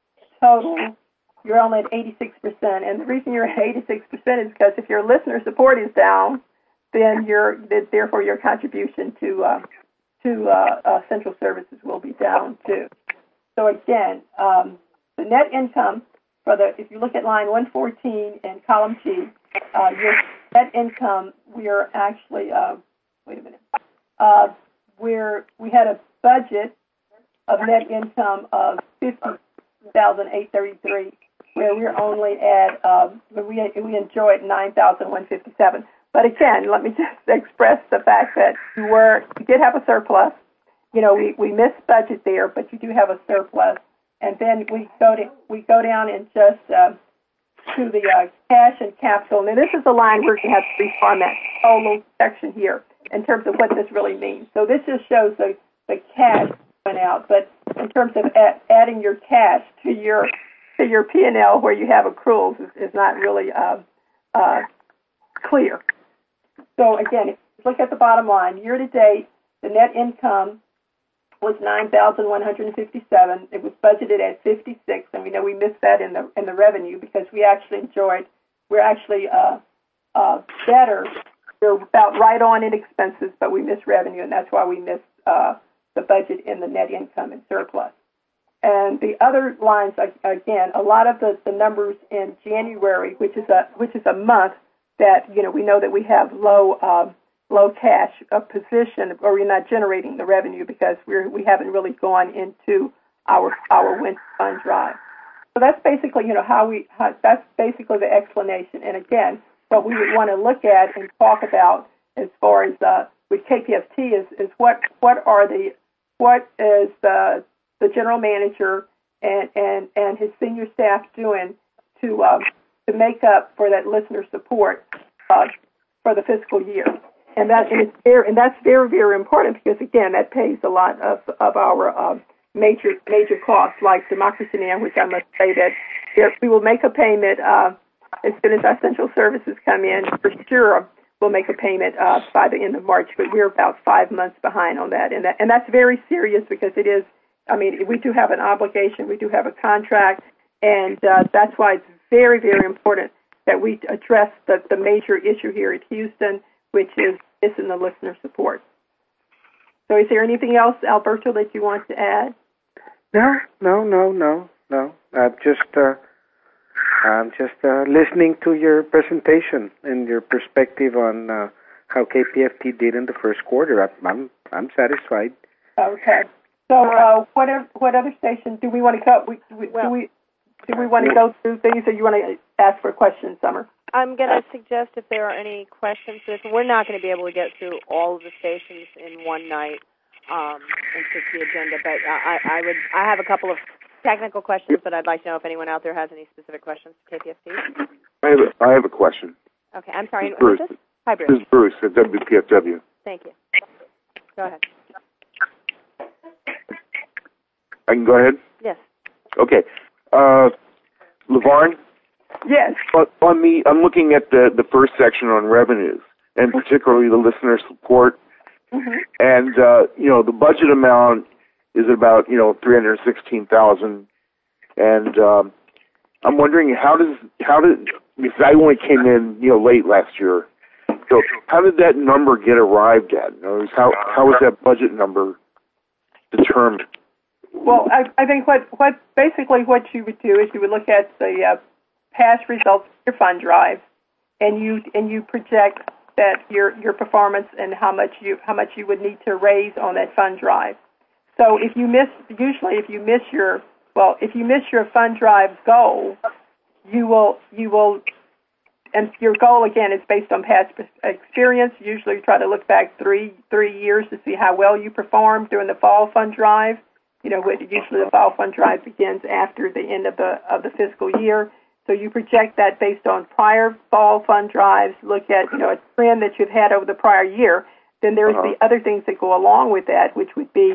total, you're only at eighty-six percent. And the reason you're at eighty-six percent is because if your listener support is down, then your therefore your contribution to uh, to uh, uh, central services will be down too. So again, um, the net income for the, if you look at line one fourteen and column G, uh, your net income, we are actually, uh, wait a minute, uh, we're, we had a budget of net income of fifty thousand eight hundred thirty-three, where we're only at, um, we, we enjoyed nine thousand one hundred fifty-seven. But again, let me just express the fact that you were, you did have a surplus. You know, we, we missed budget there, but you do have a surplus. And then we go to, we go down and just uh, to the uh, cash and capital. Now, this is the line we're going to have to reform that whole little section here in terms of what this really means. So this just shows the, the cash went out, but in terms of a- adding your cash to your to your P and L where you have accruals is, is not really uh, uh, clear. So again, if you look at the bottom line, year to date, the net income was nine thousand one hundred fifty-seven. It was budgeted at fifty-six, and we know we missed that in the in the revenue because we actually enjoyed. We're actually uh, uh, better. We're about right on in expenses, but we missed revenue, and that's why we missed uh, the budget in the net income and surplus. And the other lines, again, a lot of the, the numbers in January, which is a which is a month that you know we know that we have low. Uh, low cash uh, position, or we're not generating the revenue because we're, we haven't really gone into our our winter fund drive. So that's basically, you know, how we, how, that's basically the explanation. And again, what we would want to look at and talk about as far as uh, with K P F T is, is what what are the, what is the, the general manager and, and, and his senior staff doing to um, to make up for that listener support uh, for the fiscal year. And that and it's very, and that's very, very important because again, that pays a lot of of our uh, major major costs like Democracy Now!, which I must say that there, we will make a payment uh, as soon as our central services come in. For sure, we'll make a payment uh, by the end of March, but we're about five months behind on that, and that and that's very serious because it is. I mean, we do have an obligation, we do have a contract, and uh, that's why it's very, very important that we address the, the major issue here at Houston, which is missing the listener support. So is there anything else, Alberto, that you want to add?
No, no, no, no, no. Uh, just uh, I'm just uh, listening to your presentation and your perspective on uh, how K P F T did in the first quarter. I, I'm I'm satisfied.
Okay. So, uh, what are, what other stations do we want to go? We, we,
Well,
do we do we want to go through things, or you want to ask for questions, Summer?
I'm going to suggest if there are any questions, for this, we're not going to be able to get through all of the stations in one night um, and fix the agenda. But I, I would I have a couple of technical questions, but I'd like to know if anyone out there has any specific questions to K P F T.
I have a, I have a question.
Okay, I'm sorry.
This is
Who's
Bruce.
this? Hi, Bruce.
This is Bruce at W P F W.
Thank you. Go ahead.
I can go ahead?
Yes.
Okay. Uh, LeVarn,
Yes.
on on the, I'm looking at the, the first section on revenues, and particularly the listener support.
Mm-hmm.
And, uh, you know, the budget amount is about, you know, three hundred sixteen thousand dollars. And um, I'm wondering how does, how did, because I only came in, you know, late last year. So how did that number get arrived at? In other words, how, how was that budget number determined?
Well, I, I think what, what basically what you would do is you would look at the uh, past results of your fund drive, and you and you project that your your performance and how much you how much you would need to raise on that fund drive. So if you miss, usually if you miss your well, if you miss your fund drive goal, you will you will, and your goal again is based on past experience. Usually, you try to look back three three years to see how well you performed during the fall fund drive. You know, usually the fall fund drive begins after the end of the of the fiscal year. So you project that based on prior fall fund drives, look at, you know, a trend that you've had over the prior year. Then there's
uh-huh.
the other things that go along with that, which would be,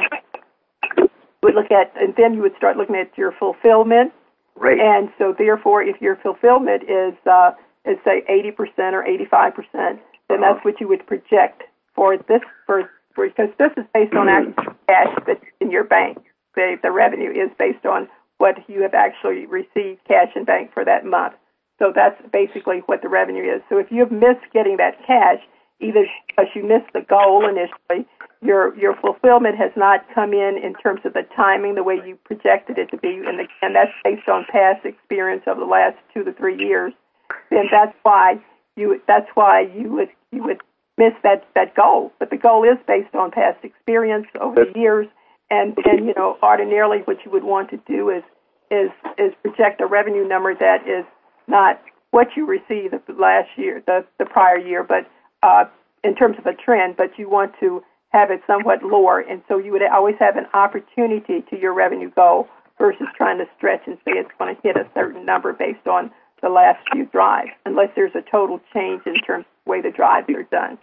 would look at, and then you would start looking at your fulfillment.
Right.
And so therefore, if your fulfillment is, uh, is say eighty percent or eighty-five percent, then
uh-huh.
that's what you would project for this, for, for because this is based on actual cash that's in your bank. The, the revenue is based on what you have actually received cash in bank for that month. So that's basically what the revenue is. So if you've missed getting that cash, either because you missed the goal initially, your your fulfillment has not come in in terms of the timing the way you projected it to be, and, the, and that's based on past experience of the last two to three years, then that's why you that's why you would you would miss that, that goal. But the goal is based on past experience over the years. And, and you know, ordinarily what you would want to do is is is project a revenue number that is not what you received the last year, the, the prior year, but uh, in terms of a trend, but you want to have it somewhat lower. And so you would always have an opportunity to your revenue goal versus trying to stretch and say it's going to hit a certain number based on the last few drives, unless there's a total change in terms of the way the drives are done.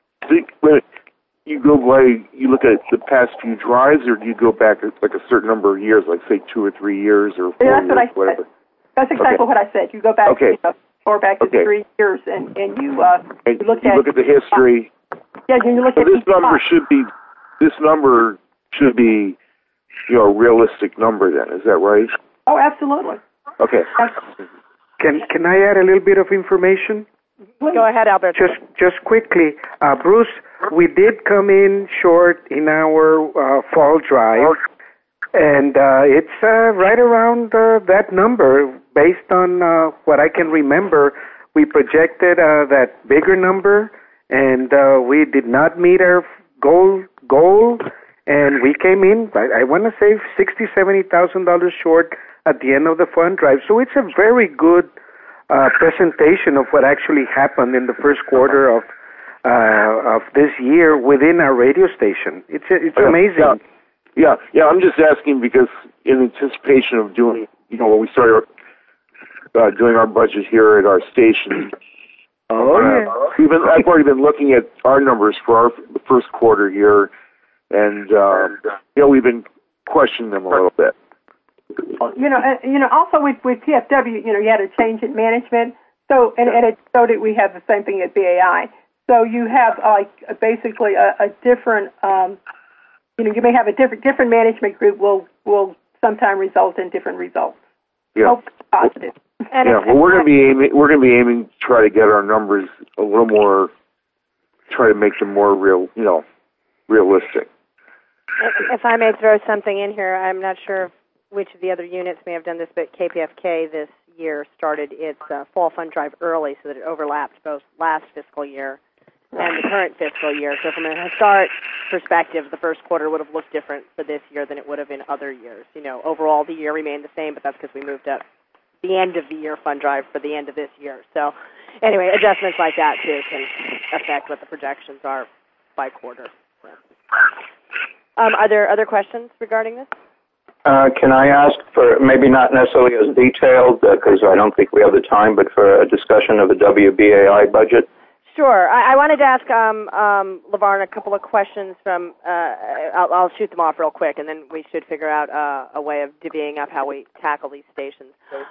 You go by, you look at the past few drives, or do you go back like a certain number of years, like say two or three years or four
yeah, that's
years,
what I
whatever?
Said. That's exactly
okay.
what I said. You go back,
okay.
you know, or back to
okay.
three years, and and you uh,
and
you look
you
at
look at the history.
Uh, yeah, you look
so
at
this number spot. should be this number should be you know a realistic number. Then is that right?
Oh, absolutely.
Okay.
Absolutely.
Can can I add a little bit of information?
Go ahead, Albert.
Just just quickly, uh, Bruce, we did come in short in our uh, fall drive, and uh, it's uh, right around uh, that number. Based on uh, what I can remember, we projected uh, that bigger number, and uh, we did not meet our goal goal, and we came in, I, I want to say, sixty, seventy thousand dollars short at the end of the fund drive. So it's a very good Uh, presentation of what actually happened in the first quarter of uh, of this year within our radio station. It's it's
yeah,
amazing.
Yeah, yeah, yeah. I'm just asking because in anticipation of doing, you know, when we started uh, doing our budget here at our station.
Oh
uh,
yeah.
We've been, I've already been looking at our numbers for our the first quarter here, and uh, you know we've been questioning them a little bit.
You know, uh, you know. Also, with with P F W, you know, you had a change in management. So, and, and it so that we have the same thing at B A I. So you have like uh, basically a, a different. Um, you know, you may have a different different management group will will sometime result in different results.
Yeah.
Hope positive.
And
yeah. Well, we're going to be aiming. We're going to be aiming to try to get our numbers a little more. Try to make them more real. You know, realistic.
If I may throw something in here, I'm not sure which of the other units may have done this, but K P F K this year started its uh, fall fund drive early so that it overlapped both last fiscal year and the current fiscal year. So from a historic perspective, the first quarter would have looked different for this year than it would have in other years. You know, overall the year remained the same, but that's because we moved up the end of the year fund drive for the end of this year. So anyway, adjustments like that, too, can affect what the projections are by quarter. So. Um, are there other questions regarding this?
Uh, can I ask for, maybe not necessarily as detailed, because uh, I don't think we have the time, but for a discussion of the W B A I budget?
Sure. I, I wanted to ask um, um, LaVarn a couple of questions from, uh, I'll, I'll shoot them off real quick, and then we should figure out uh, a way of divvying up how we tackle these stations.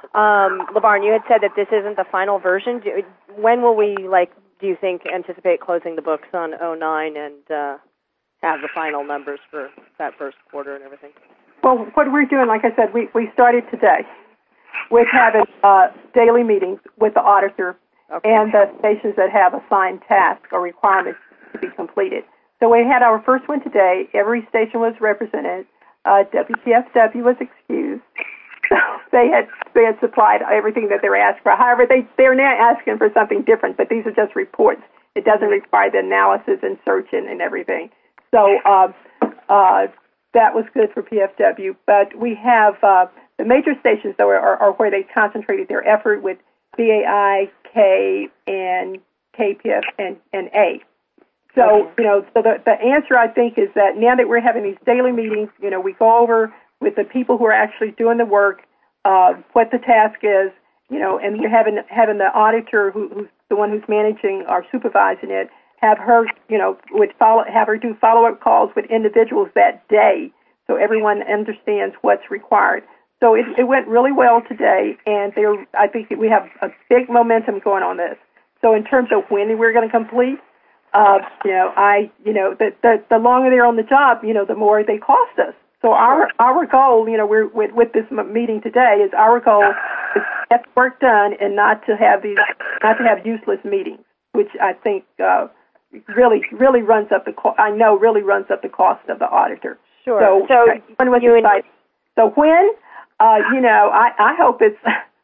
Um, LaVarn, you had said that this isn't the final version. Do, when will we, like, do you think, anticipate closing the books on oh nine and uh, have the final numbers for that first quarter and everything?
Well, what we're doing, like I said, we, we started today with having uh, daily meetings with the auditor. Okay. And the stations that have assigned tasks or requirements to be completed. So we had our first one today. Every station was represented. Uh, W P F W was excused. So they had they had supplied everything that they were asked for. However, they they're now asking for something different. But these are just reports. It doesn't require the analysis and searching and everything. So uh, uh, that was good for P F W. But we have uh, the major stations, though, are, are where they concentrated their effort with B A I, K, and K P F, and, and A. So, okay. you know, so the, the answer, I think, is that now that we're having these daily meetings, you know, we go over with the people who are actually doing the work, uh, what the task is, you know, and you're having, having the auditor, who, who's the one who's managing or supervising it, have her, you know, would follow, have her do follow-up calls with individuals that day so everyone understands what's required. So it, it went really well today, and there, I think we have a big momentum going on this. So in terms of when we're going to complete, uh, you know, I, you know, the, the the longer they're on the job, you know, the more they cost us. So our our goal, you know, we're with, with this meeting today is our goal is to get work done and not to have these, not to have useless meetings, which I think uh, really really runs up the co- I know really runs up the cost of the auditor.
Sure.
So,
so
when was
you
decided? So when? Uh, you know, I, I hope it's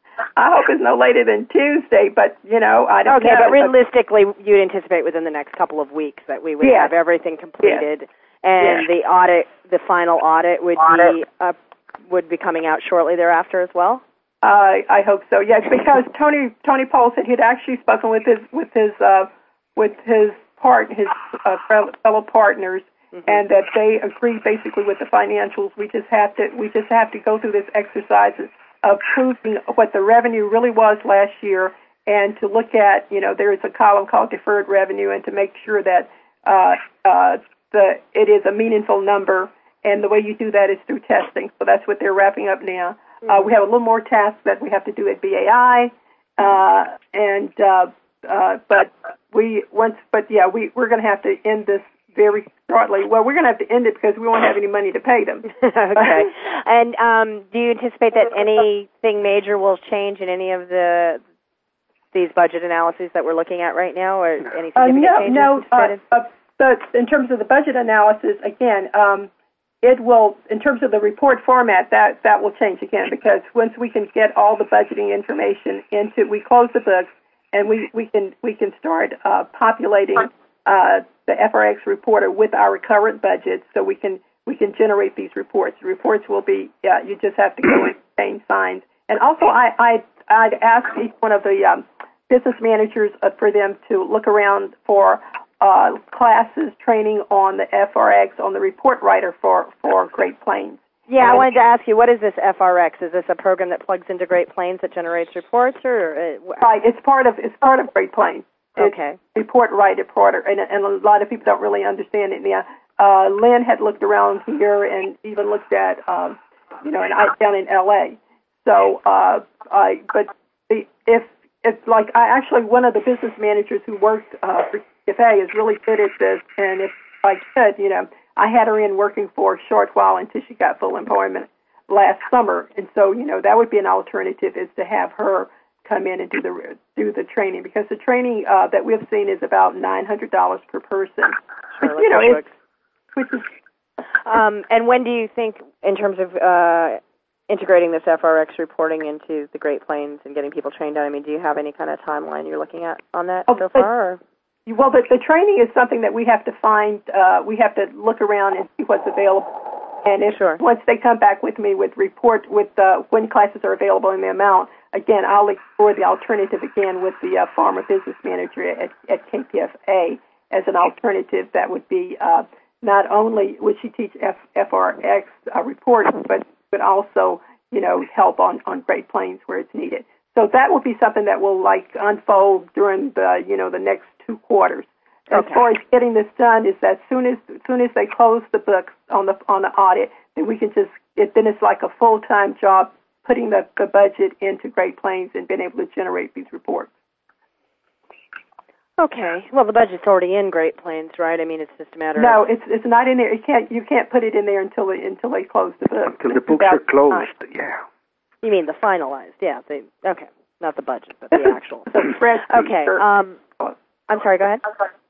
I hope it's no later than Tuesday, but, you know, I don't
okay,
know.
Okay, but realistically, you'd anticipate within the next couple of weeks that we would
yes.
have everything completed,
yes.
and yes. the audit, the final audit would
audit.
be uh, would be coming out shortly thereafter as well?
Uh, I hope so, yes, because Tony Tony Pohl said he'd actually spoken with his with his uh, with his part his uh, fellow partners. Mm-hmm. And that they agree basically with the financials. We just have to we just have to go through this exercise of proving what the revenue really was last year, and to look at, you know, there is a column called deferred revenue, and to make sure that uh, uh, the it is a meaningful number. And the way you do that is through testing. So that's what they're wrapping up now. Mm-hmm. Uh, we have a little more tasks that we have to do at B A I, uh, and uh, uh, but we once but yeah we we're going to have to end this very shortly. Well, we're going to have to end it because we won't have any money to pay them.
Okay. And um, do you anticipate that anything major will change in any of the these budget analyses that we're looking at right now, or any significant
uh, no,
changes?
No, uh, uh, but in terms of the budget analysis, again, um, it will, in terms of the report format, that, that will change again, because once we can get all the budgeting information into, we close the books, and we, we can we can start uh, populating uh, the F R X reporter with our current budget, so we can we can generate these reports. The reports will be, yeah, you just have to go and change signs. And also, I, I, I'd ask each one of the um, business managers uh, for them to look around for uh, classes, training on the F R X, on the report writer for, for Great Plains.
Yeah, and I wanted to ask you, what is this F R X? Is this a program that plugs into Great Plains that generates reports, or? Uh,
right, it's part of it's part of Great Plains.
Okay.
It's report writer, reporter, and, and a lot of people don't really understand it. Yeah, uh, Lynn had looked around here and even looked at, um, you know, and I down in L A. So, uh, I but the, if it's like I actually one of the business managers who worked uh, for C F A is really good at this, and if I could, you know, I had her in working for a short while until she got full employment last summer, and so, you know, that would be an alternative, is to have her come in and do the do the training, because the training uh, that we've seen is about nine hundred dollars per person. Which, you know, it's, which is.
Um, and when do you think, in terms of uh, integrating this F R X reporting into the Great Plains and getting people trained on? I mean, do you have any kind of timeline you're looking at on that
oh,
so far? Or?
Well, the, the training is something that we have to find. Uh, we have to look around and see what's available. And if
sure.
once they come back with me with report with uh, when classes are available and the amount, again, I'll explore the alternative again with the uh, farmer business manager at, at K P F A as an alternative that would be uh, not only would she teach F, FRX uh, reporting, but but also, you know, help on, on Great Plains where it's needed. So that will be something that will like unfold during the, you know, the next two quarters. As
okay.
far as getting this done is that soon as as soon as they close the books on the on the audit, then we can just it, then it's like a full time job putting the, the budget into Great Plains and being able to generate these reports.
Okay. Well, the budget's already in Great Plains, right? I mean, it's just a matter.
No,
of...
it's it's not in there. You can't you can't put it in there until they, until they close the books.
Until the books are closed. Yeah.
You mean the finalized? Yeah. The okay, not the budget, but the actual.
The spreadsheet.
Okay. Um, I'm sorry. Go ahead.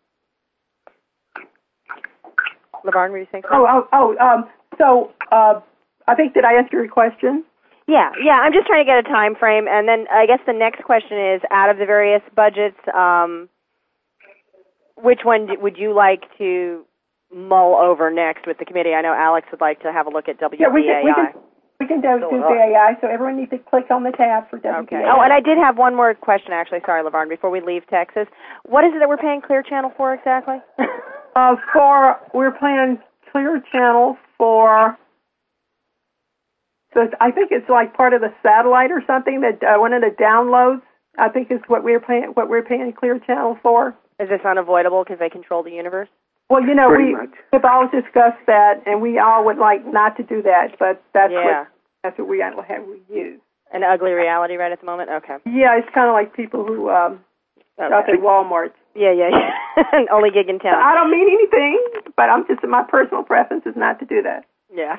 LeVarn, were you saying something?
Oh, oh, oh. Um, so uh, I think did I answer your question?
Yeah, yeah. I'm just trying to get a time frame, and then I guess the next question is: out of the various budgets, um, which one do, would you like to mull over next with the committee? I know Alex would like to have a look at W B A I.
Yeah, we can, we can, we can do, do B A I, so everyone needs to click on the tab for W B A I.
Okay. Oh, and I did have one more question, actually. Sorry, LeVarn, before we leave Texas. What is it that we're paying Clear Channel for exactly?
uh, for we're paying Clear Channel for. So I think it's like part of the satellite or something that uh, one of the downloads. I think is what we're paying. What we're paying Clear Channel for.
Is this unavoidable because they control the universe?
Well, you know,
Pretty
we
much.
we've all discussed that, and we all would like not to do that, but that's
Yeah.
what that's what we have we use.
An ugly reality right at the moment. Okay.
Yeah, it's kind of like people who um,
Okay.
shop at Walmart.
Yeah, yeah, yeah. Only gig in town.
I don't mean anything, but I'm just my personal preference is not to do that.
Yeah.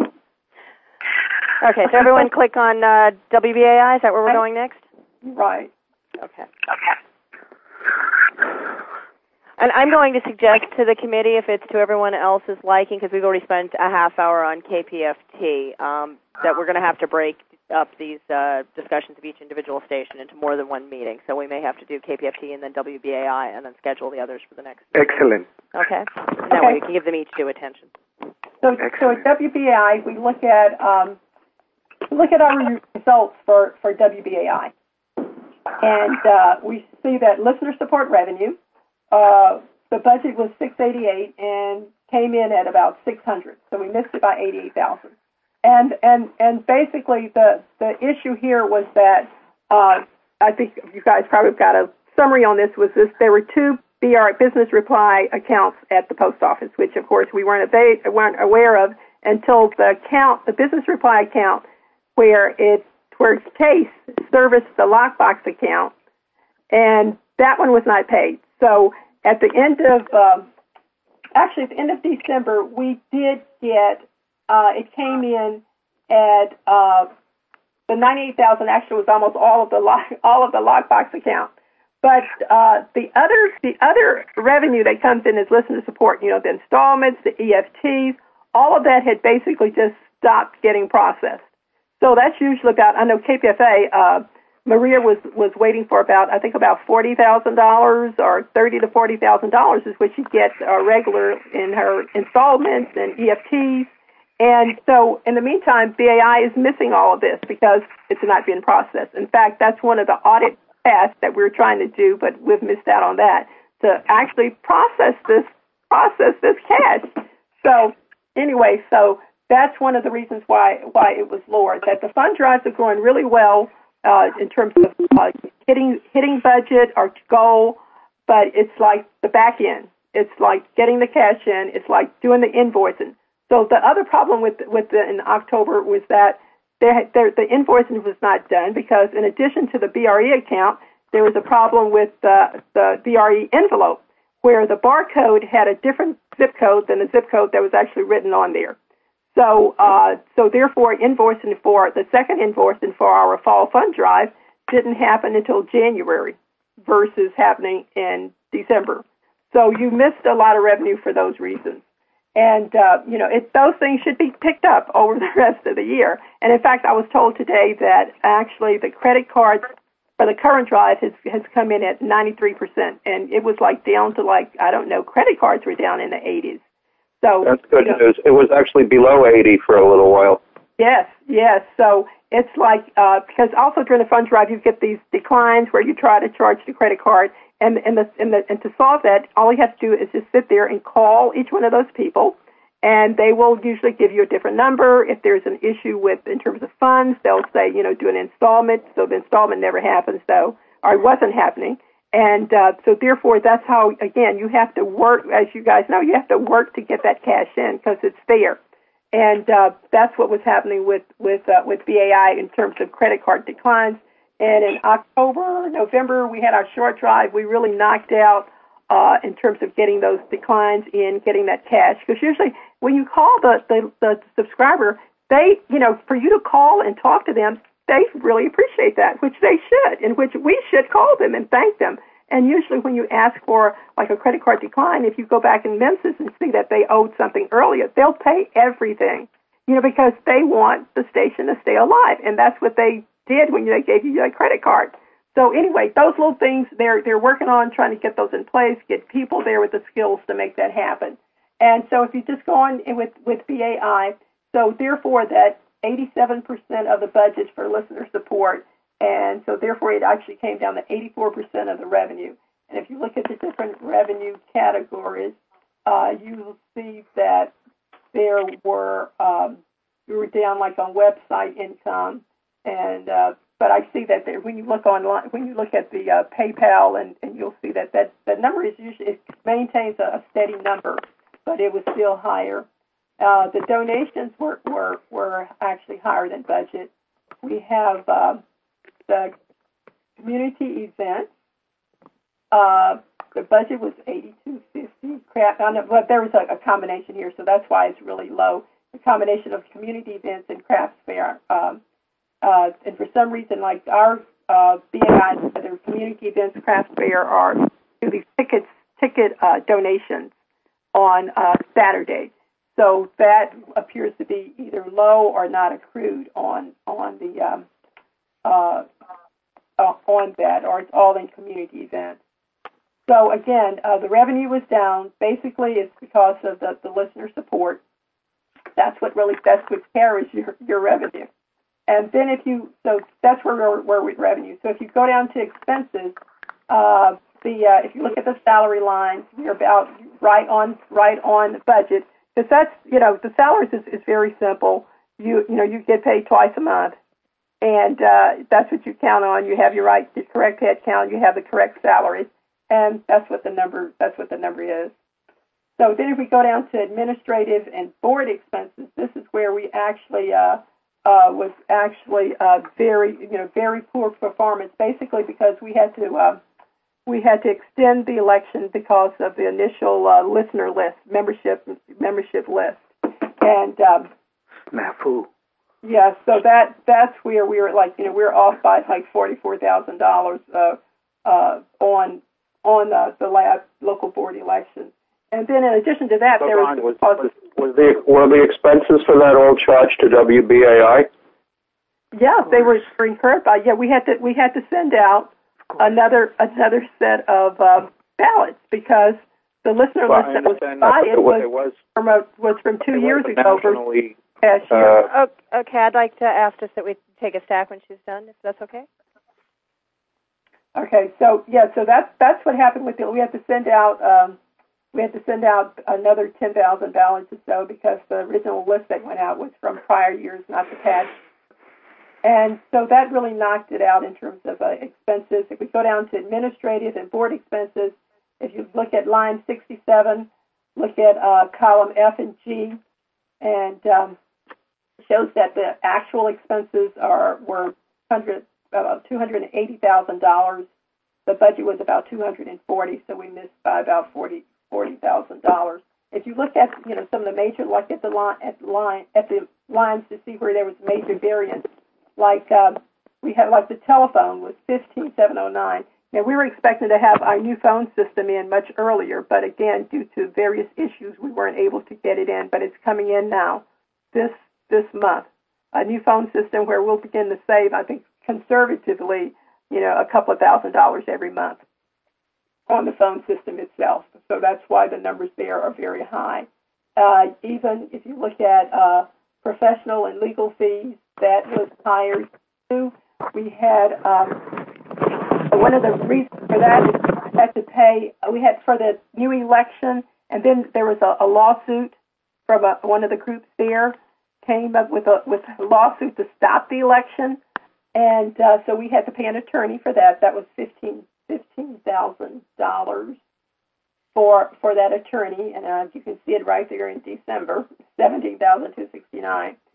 Okay, so everyone click on uh, W B A I. Is that where we're going next?
Right.
Okay. Okay. And I'm going to suggest to the committee, if it's to everyone else's liking, because we've already spent a half hour on K P F T, um, that we're going to have to break up these uh, discussions of each individual station into more than one meeting. So we may have to do K P F T and then W B A I and then schedule the others for the next meeting.
Excellent.
Okay. And that way we can give them each due attention.
So, so at W B A I, we look at um, look at our results for, for W B A I, and uh, we see that listener support revenue. Uh, the budget was six eighty-eight and came in at about six hundred, so we missed it by eighty-eight thousand. And and and basically the the issue here was that uh, I think you guys probably got a summary on this. Was this there were two B R business reply accounts at the post office, which of course we weren't ava- weren't aware of until the account, the business reply account, where it where Case serviced the lockbox account, and that one was not paid. So at the end of, um, actually at the end of December, we did get, uh, it came in at, uh, the ninety-eight thousand actually was almost all of the lock, all of the lockbox account. But, uh, the other, the other revenue that comes in is listener support, you know, the installments, the E F Ts, all of that had basically just stopped getting processed. So that's usually about, I know K P F A, uh, Maria was, was waiting for about, I think about forty thousand dollars or thirty thousand to forty thousand dollars is what she gets uh, regular in her installments and E F Ts. And so in the meantime, B A I is missing all of this because it's not being processed. In fact, that's one of the audit tasks that we're trying to do, but we've missed out on that, to actually process this, process this cash. So anyway, so that's one of the reasons why, why it was lower, that the fund drives are going really well. Uh, in terms of uh, hitting hitting budget or goal, but it's like the back end. It's like getting the cash in. It's like doing the invoicing. So the other problem with with the, in October was that there, there, the invoicing was not done because in addition to the B R E account, there was a problem with the, the B R E envelope where the barcode had a different zip code than the zip code that was actually written on there. So, uh, so therefore, invoicing for the second invoicing for our fall fund drive didn't happen until January versus happening in December. So you missed a lot of revenue for those reasons. And, uh, you know, it, those things should be picked up over the rest of the year. And, in fact, I was told today that actually the credit card for the current drive has, has come in at ninety-three percent. And it was, like, down to, like, I don't know, credit cards were down in the eighties. So
that's good
you know,
news. It was actually below eighty for a little while.
Yes, yes. So it's like, uh, because also during the fund drive, you get these declines where you try to charge the credit card. And, and, the, and, the, and to solve that, all you have to do is just sit there and call each one of those people, and they will usually give you a different number. If there's an issue with, in terms of funds, they'll say, you know, do an installment. So the installment never happens, though, or it wasn't happening. And uh, so therefore, that's how, again, you have to work, as you guys know, you have to work to get that cash in because it's there. And uh, that's what was happening with, with, uh, with B A I in terms of credit card declines. And in October, November, we had our short drive. We really knocked out uh, in terms of getting those declines in, getting that cash. Because usually when you call the, the, the subscriber, they, you know, for you to call and talk to them, they really appreciate that, which they should, and which we should call them and thank them. And usually when you ask for, like, a credit card decline, if you go back in Memphis and see that they owed something earlier, they'll pay everything, you know, because they want the station to stay alive. And that's what they did when they gave you a credit card. So anyway, those little things, they're they're working on trying to get those in place, get people there with the skills to make that happen. And so if you just go on with, with B A I, so therefore that eighty-seven percent of the budget for listener support, and so therefore it actually came down to eighty-four percent of the revenue. And if you look at the different revenue categories, uh, you will see that there were, um, we were down like on website income, and uh, but I see that there, when you look online, when you look at the uh, PayPal, and, and you'll see that that, that number is usually, it maintains a, a steady number, but it was still higher. Uh, the donations were, were, were actually higher than budget. We have uh, the community events. Uh, the budget was eighty-two fifty. Craft, I know, but there was a, a combination here, so that's why it's really low. The combination of community events and craft fair. Um, Uh, and for some reason, like our uh, B A I, the community events craft fair, are do these tickets, ticket uh, donations on uh, Saturday. So that appears to be either low or not accrued on on the um, uh, uh, on that, or it's all in community events. So again, uh, the revenue was down. Basically, it's because of the, the listener support. That's what really that's what carries your your revenue. And then if you, so that's where we're, we're with revenue. So if you go down to expenses, uh, the uh, if you look at the salary lines, we're about right on right on budget. Because that's, you know, the salaries is, is very simple. You you know, you get paid twice a month, and uh, that's what you count on. You have your right, the correct head count. You have the correct salary, and that's what the number that's what the number is. So then if we go down to administrative and board expenses, this is where we actually. Uh, Uh, was actually uh, very, you know, very poor performance. Basically, because we had to uh, we had to extend the election because of the initial uh, listener list, membership membership list, and um,
Snafu.
yeah. So that that's where we were like, you know, we were off by like forty four thousand dollars uh, uh, on on uh, the last local board election. And then in addition to that,
so
there
Ron,
was,
was, was, was the were the expenses for that all charged to W B A I?
Yeah, they were incurred by. Yeah, we had to we had to send out another another set of uh, ballots because the listener
Well,
list that was
that,
provided was,
was
from a, was from two
it
years
was
ago
nationally,
versus past year.
uh,
Oh, okay, I'd like to ask just that we take a stack when she's done, if that's okay.
Okay, so yeah, so that's that's what happened with it. We had to send out um, we had to send out another ten thousand ballots or so because the original list that went out was from prior years, not the past. And so that really knocked it out in terms of uh, expenses. If we go down to administrative and board expenses, if you look at line sixty-seven, look at uh, column F and G, and um, shows that the actual expenses are were about two hundred eighty thousand dollars. The budget was about two hundred forty, so we missed by about forty thousand dollars. If you look at, you know, some of the major, like at the line, at the line, at the lines to see where there was major variance, like um, we had, like the telephone was fifteen thousand seven hundred nine. Now, we were expecting to have our new phone system in much earlier, but again, due to various issues, we weren't able to get it in, but it's coming in now this this month. A new phone system where we'll begin to save, I think, conservatively, you know, a couple of thousand dollars every month on the phone system itself. So that's why the numbers there are very high. Uh, even if you look at uh, professional and legal fees, that was higher too. We had um, one of the reasons for that is we had to pay. We had for the new election, and then there was a, a lawsuit from a, one of the groups there came up with a with a lawsuit to stop the election, and uh, so we had to pay an attorney for that. That was fifteen fifteen thousand dollars for for that attorney, and uh, you can see it right there in December, seventeen thousand two sixty nine.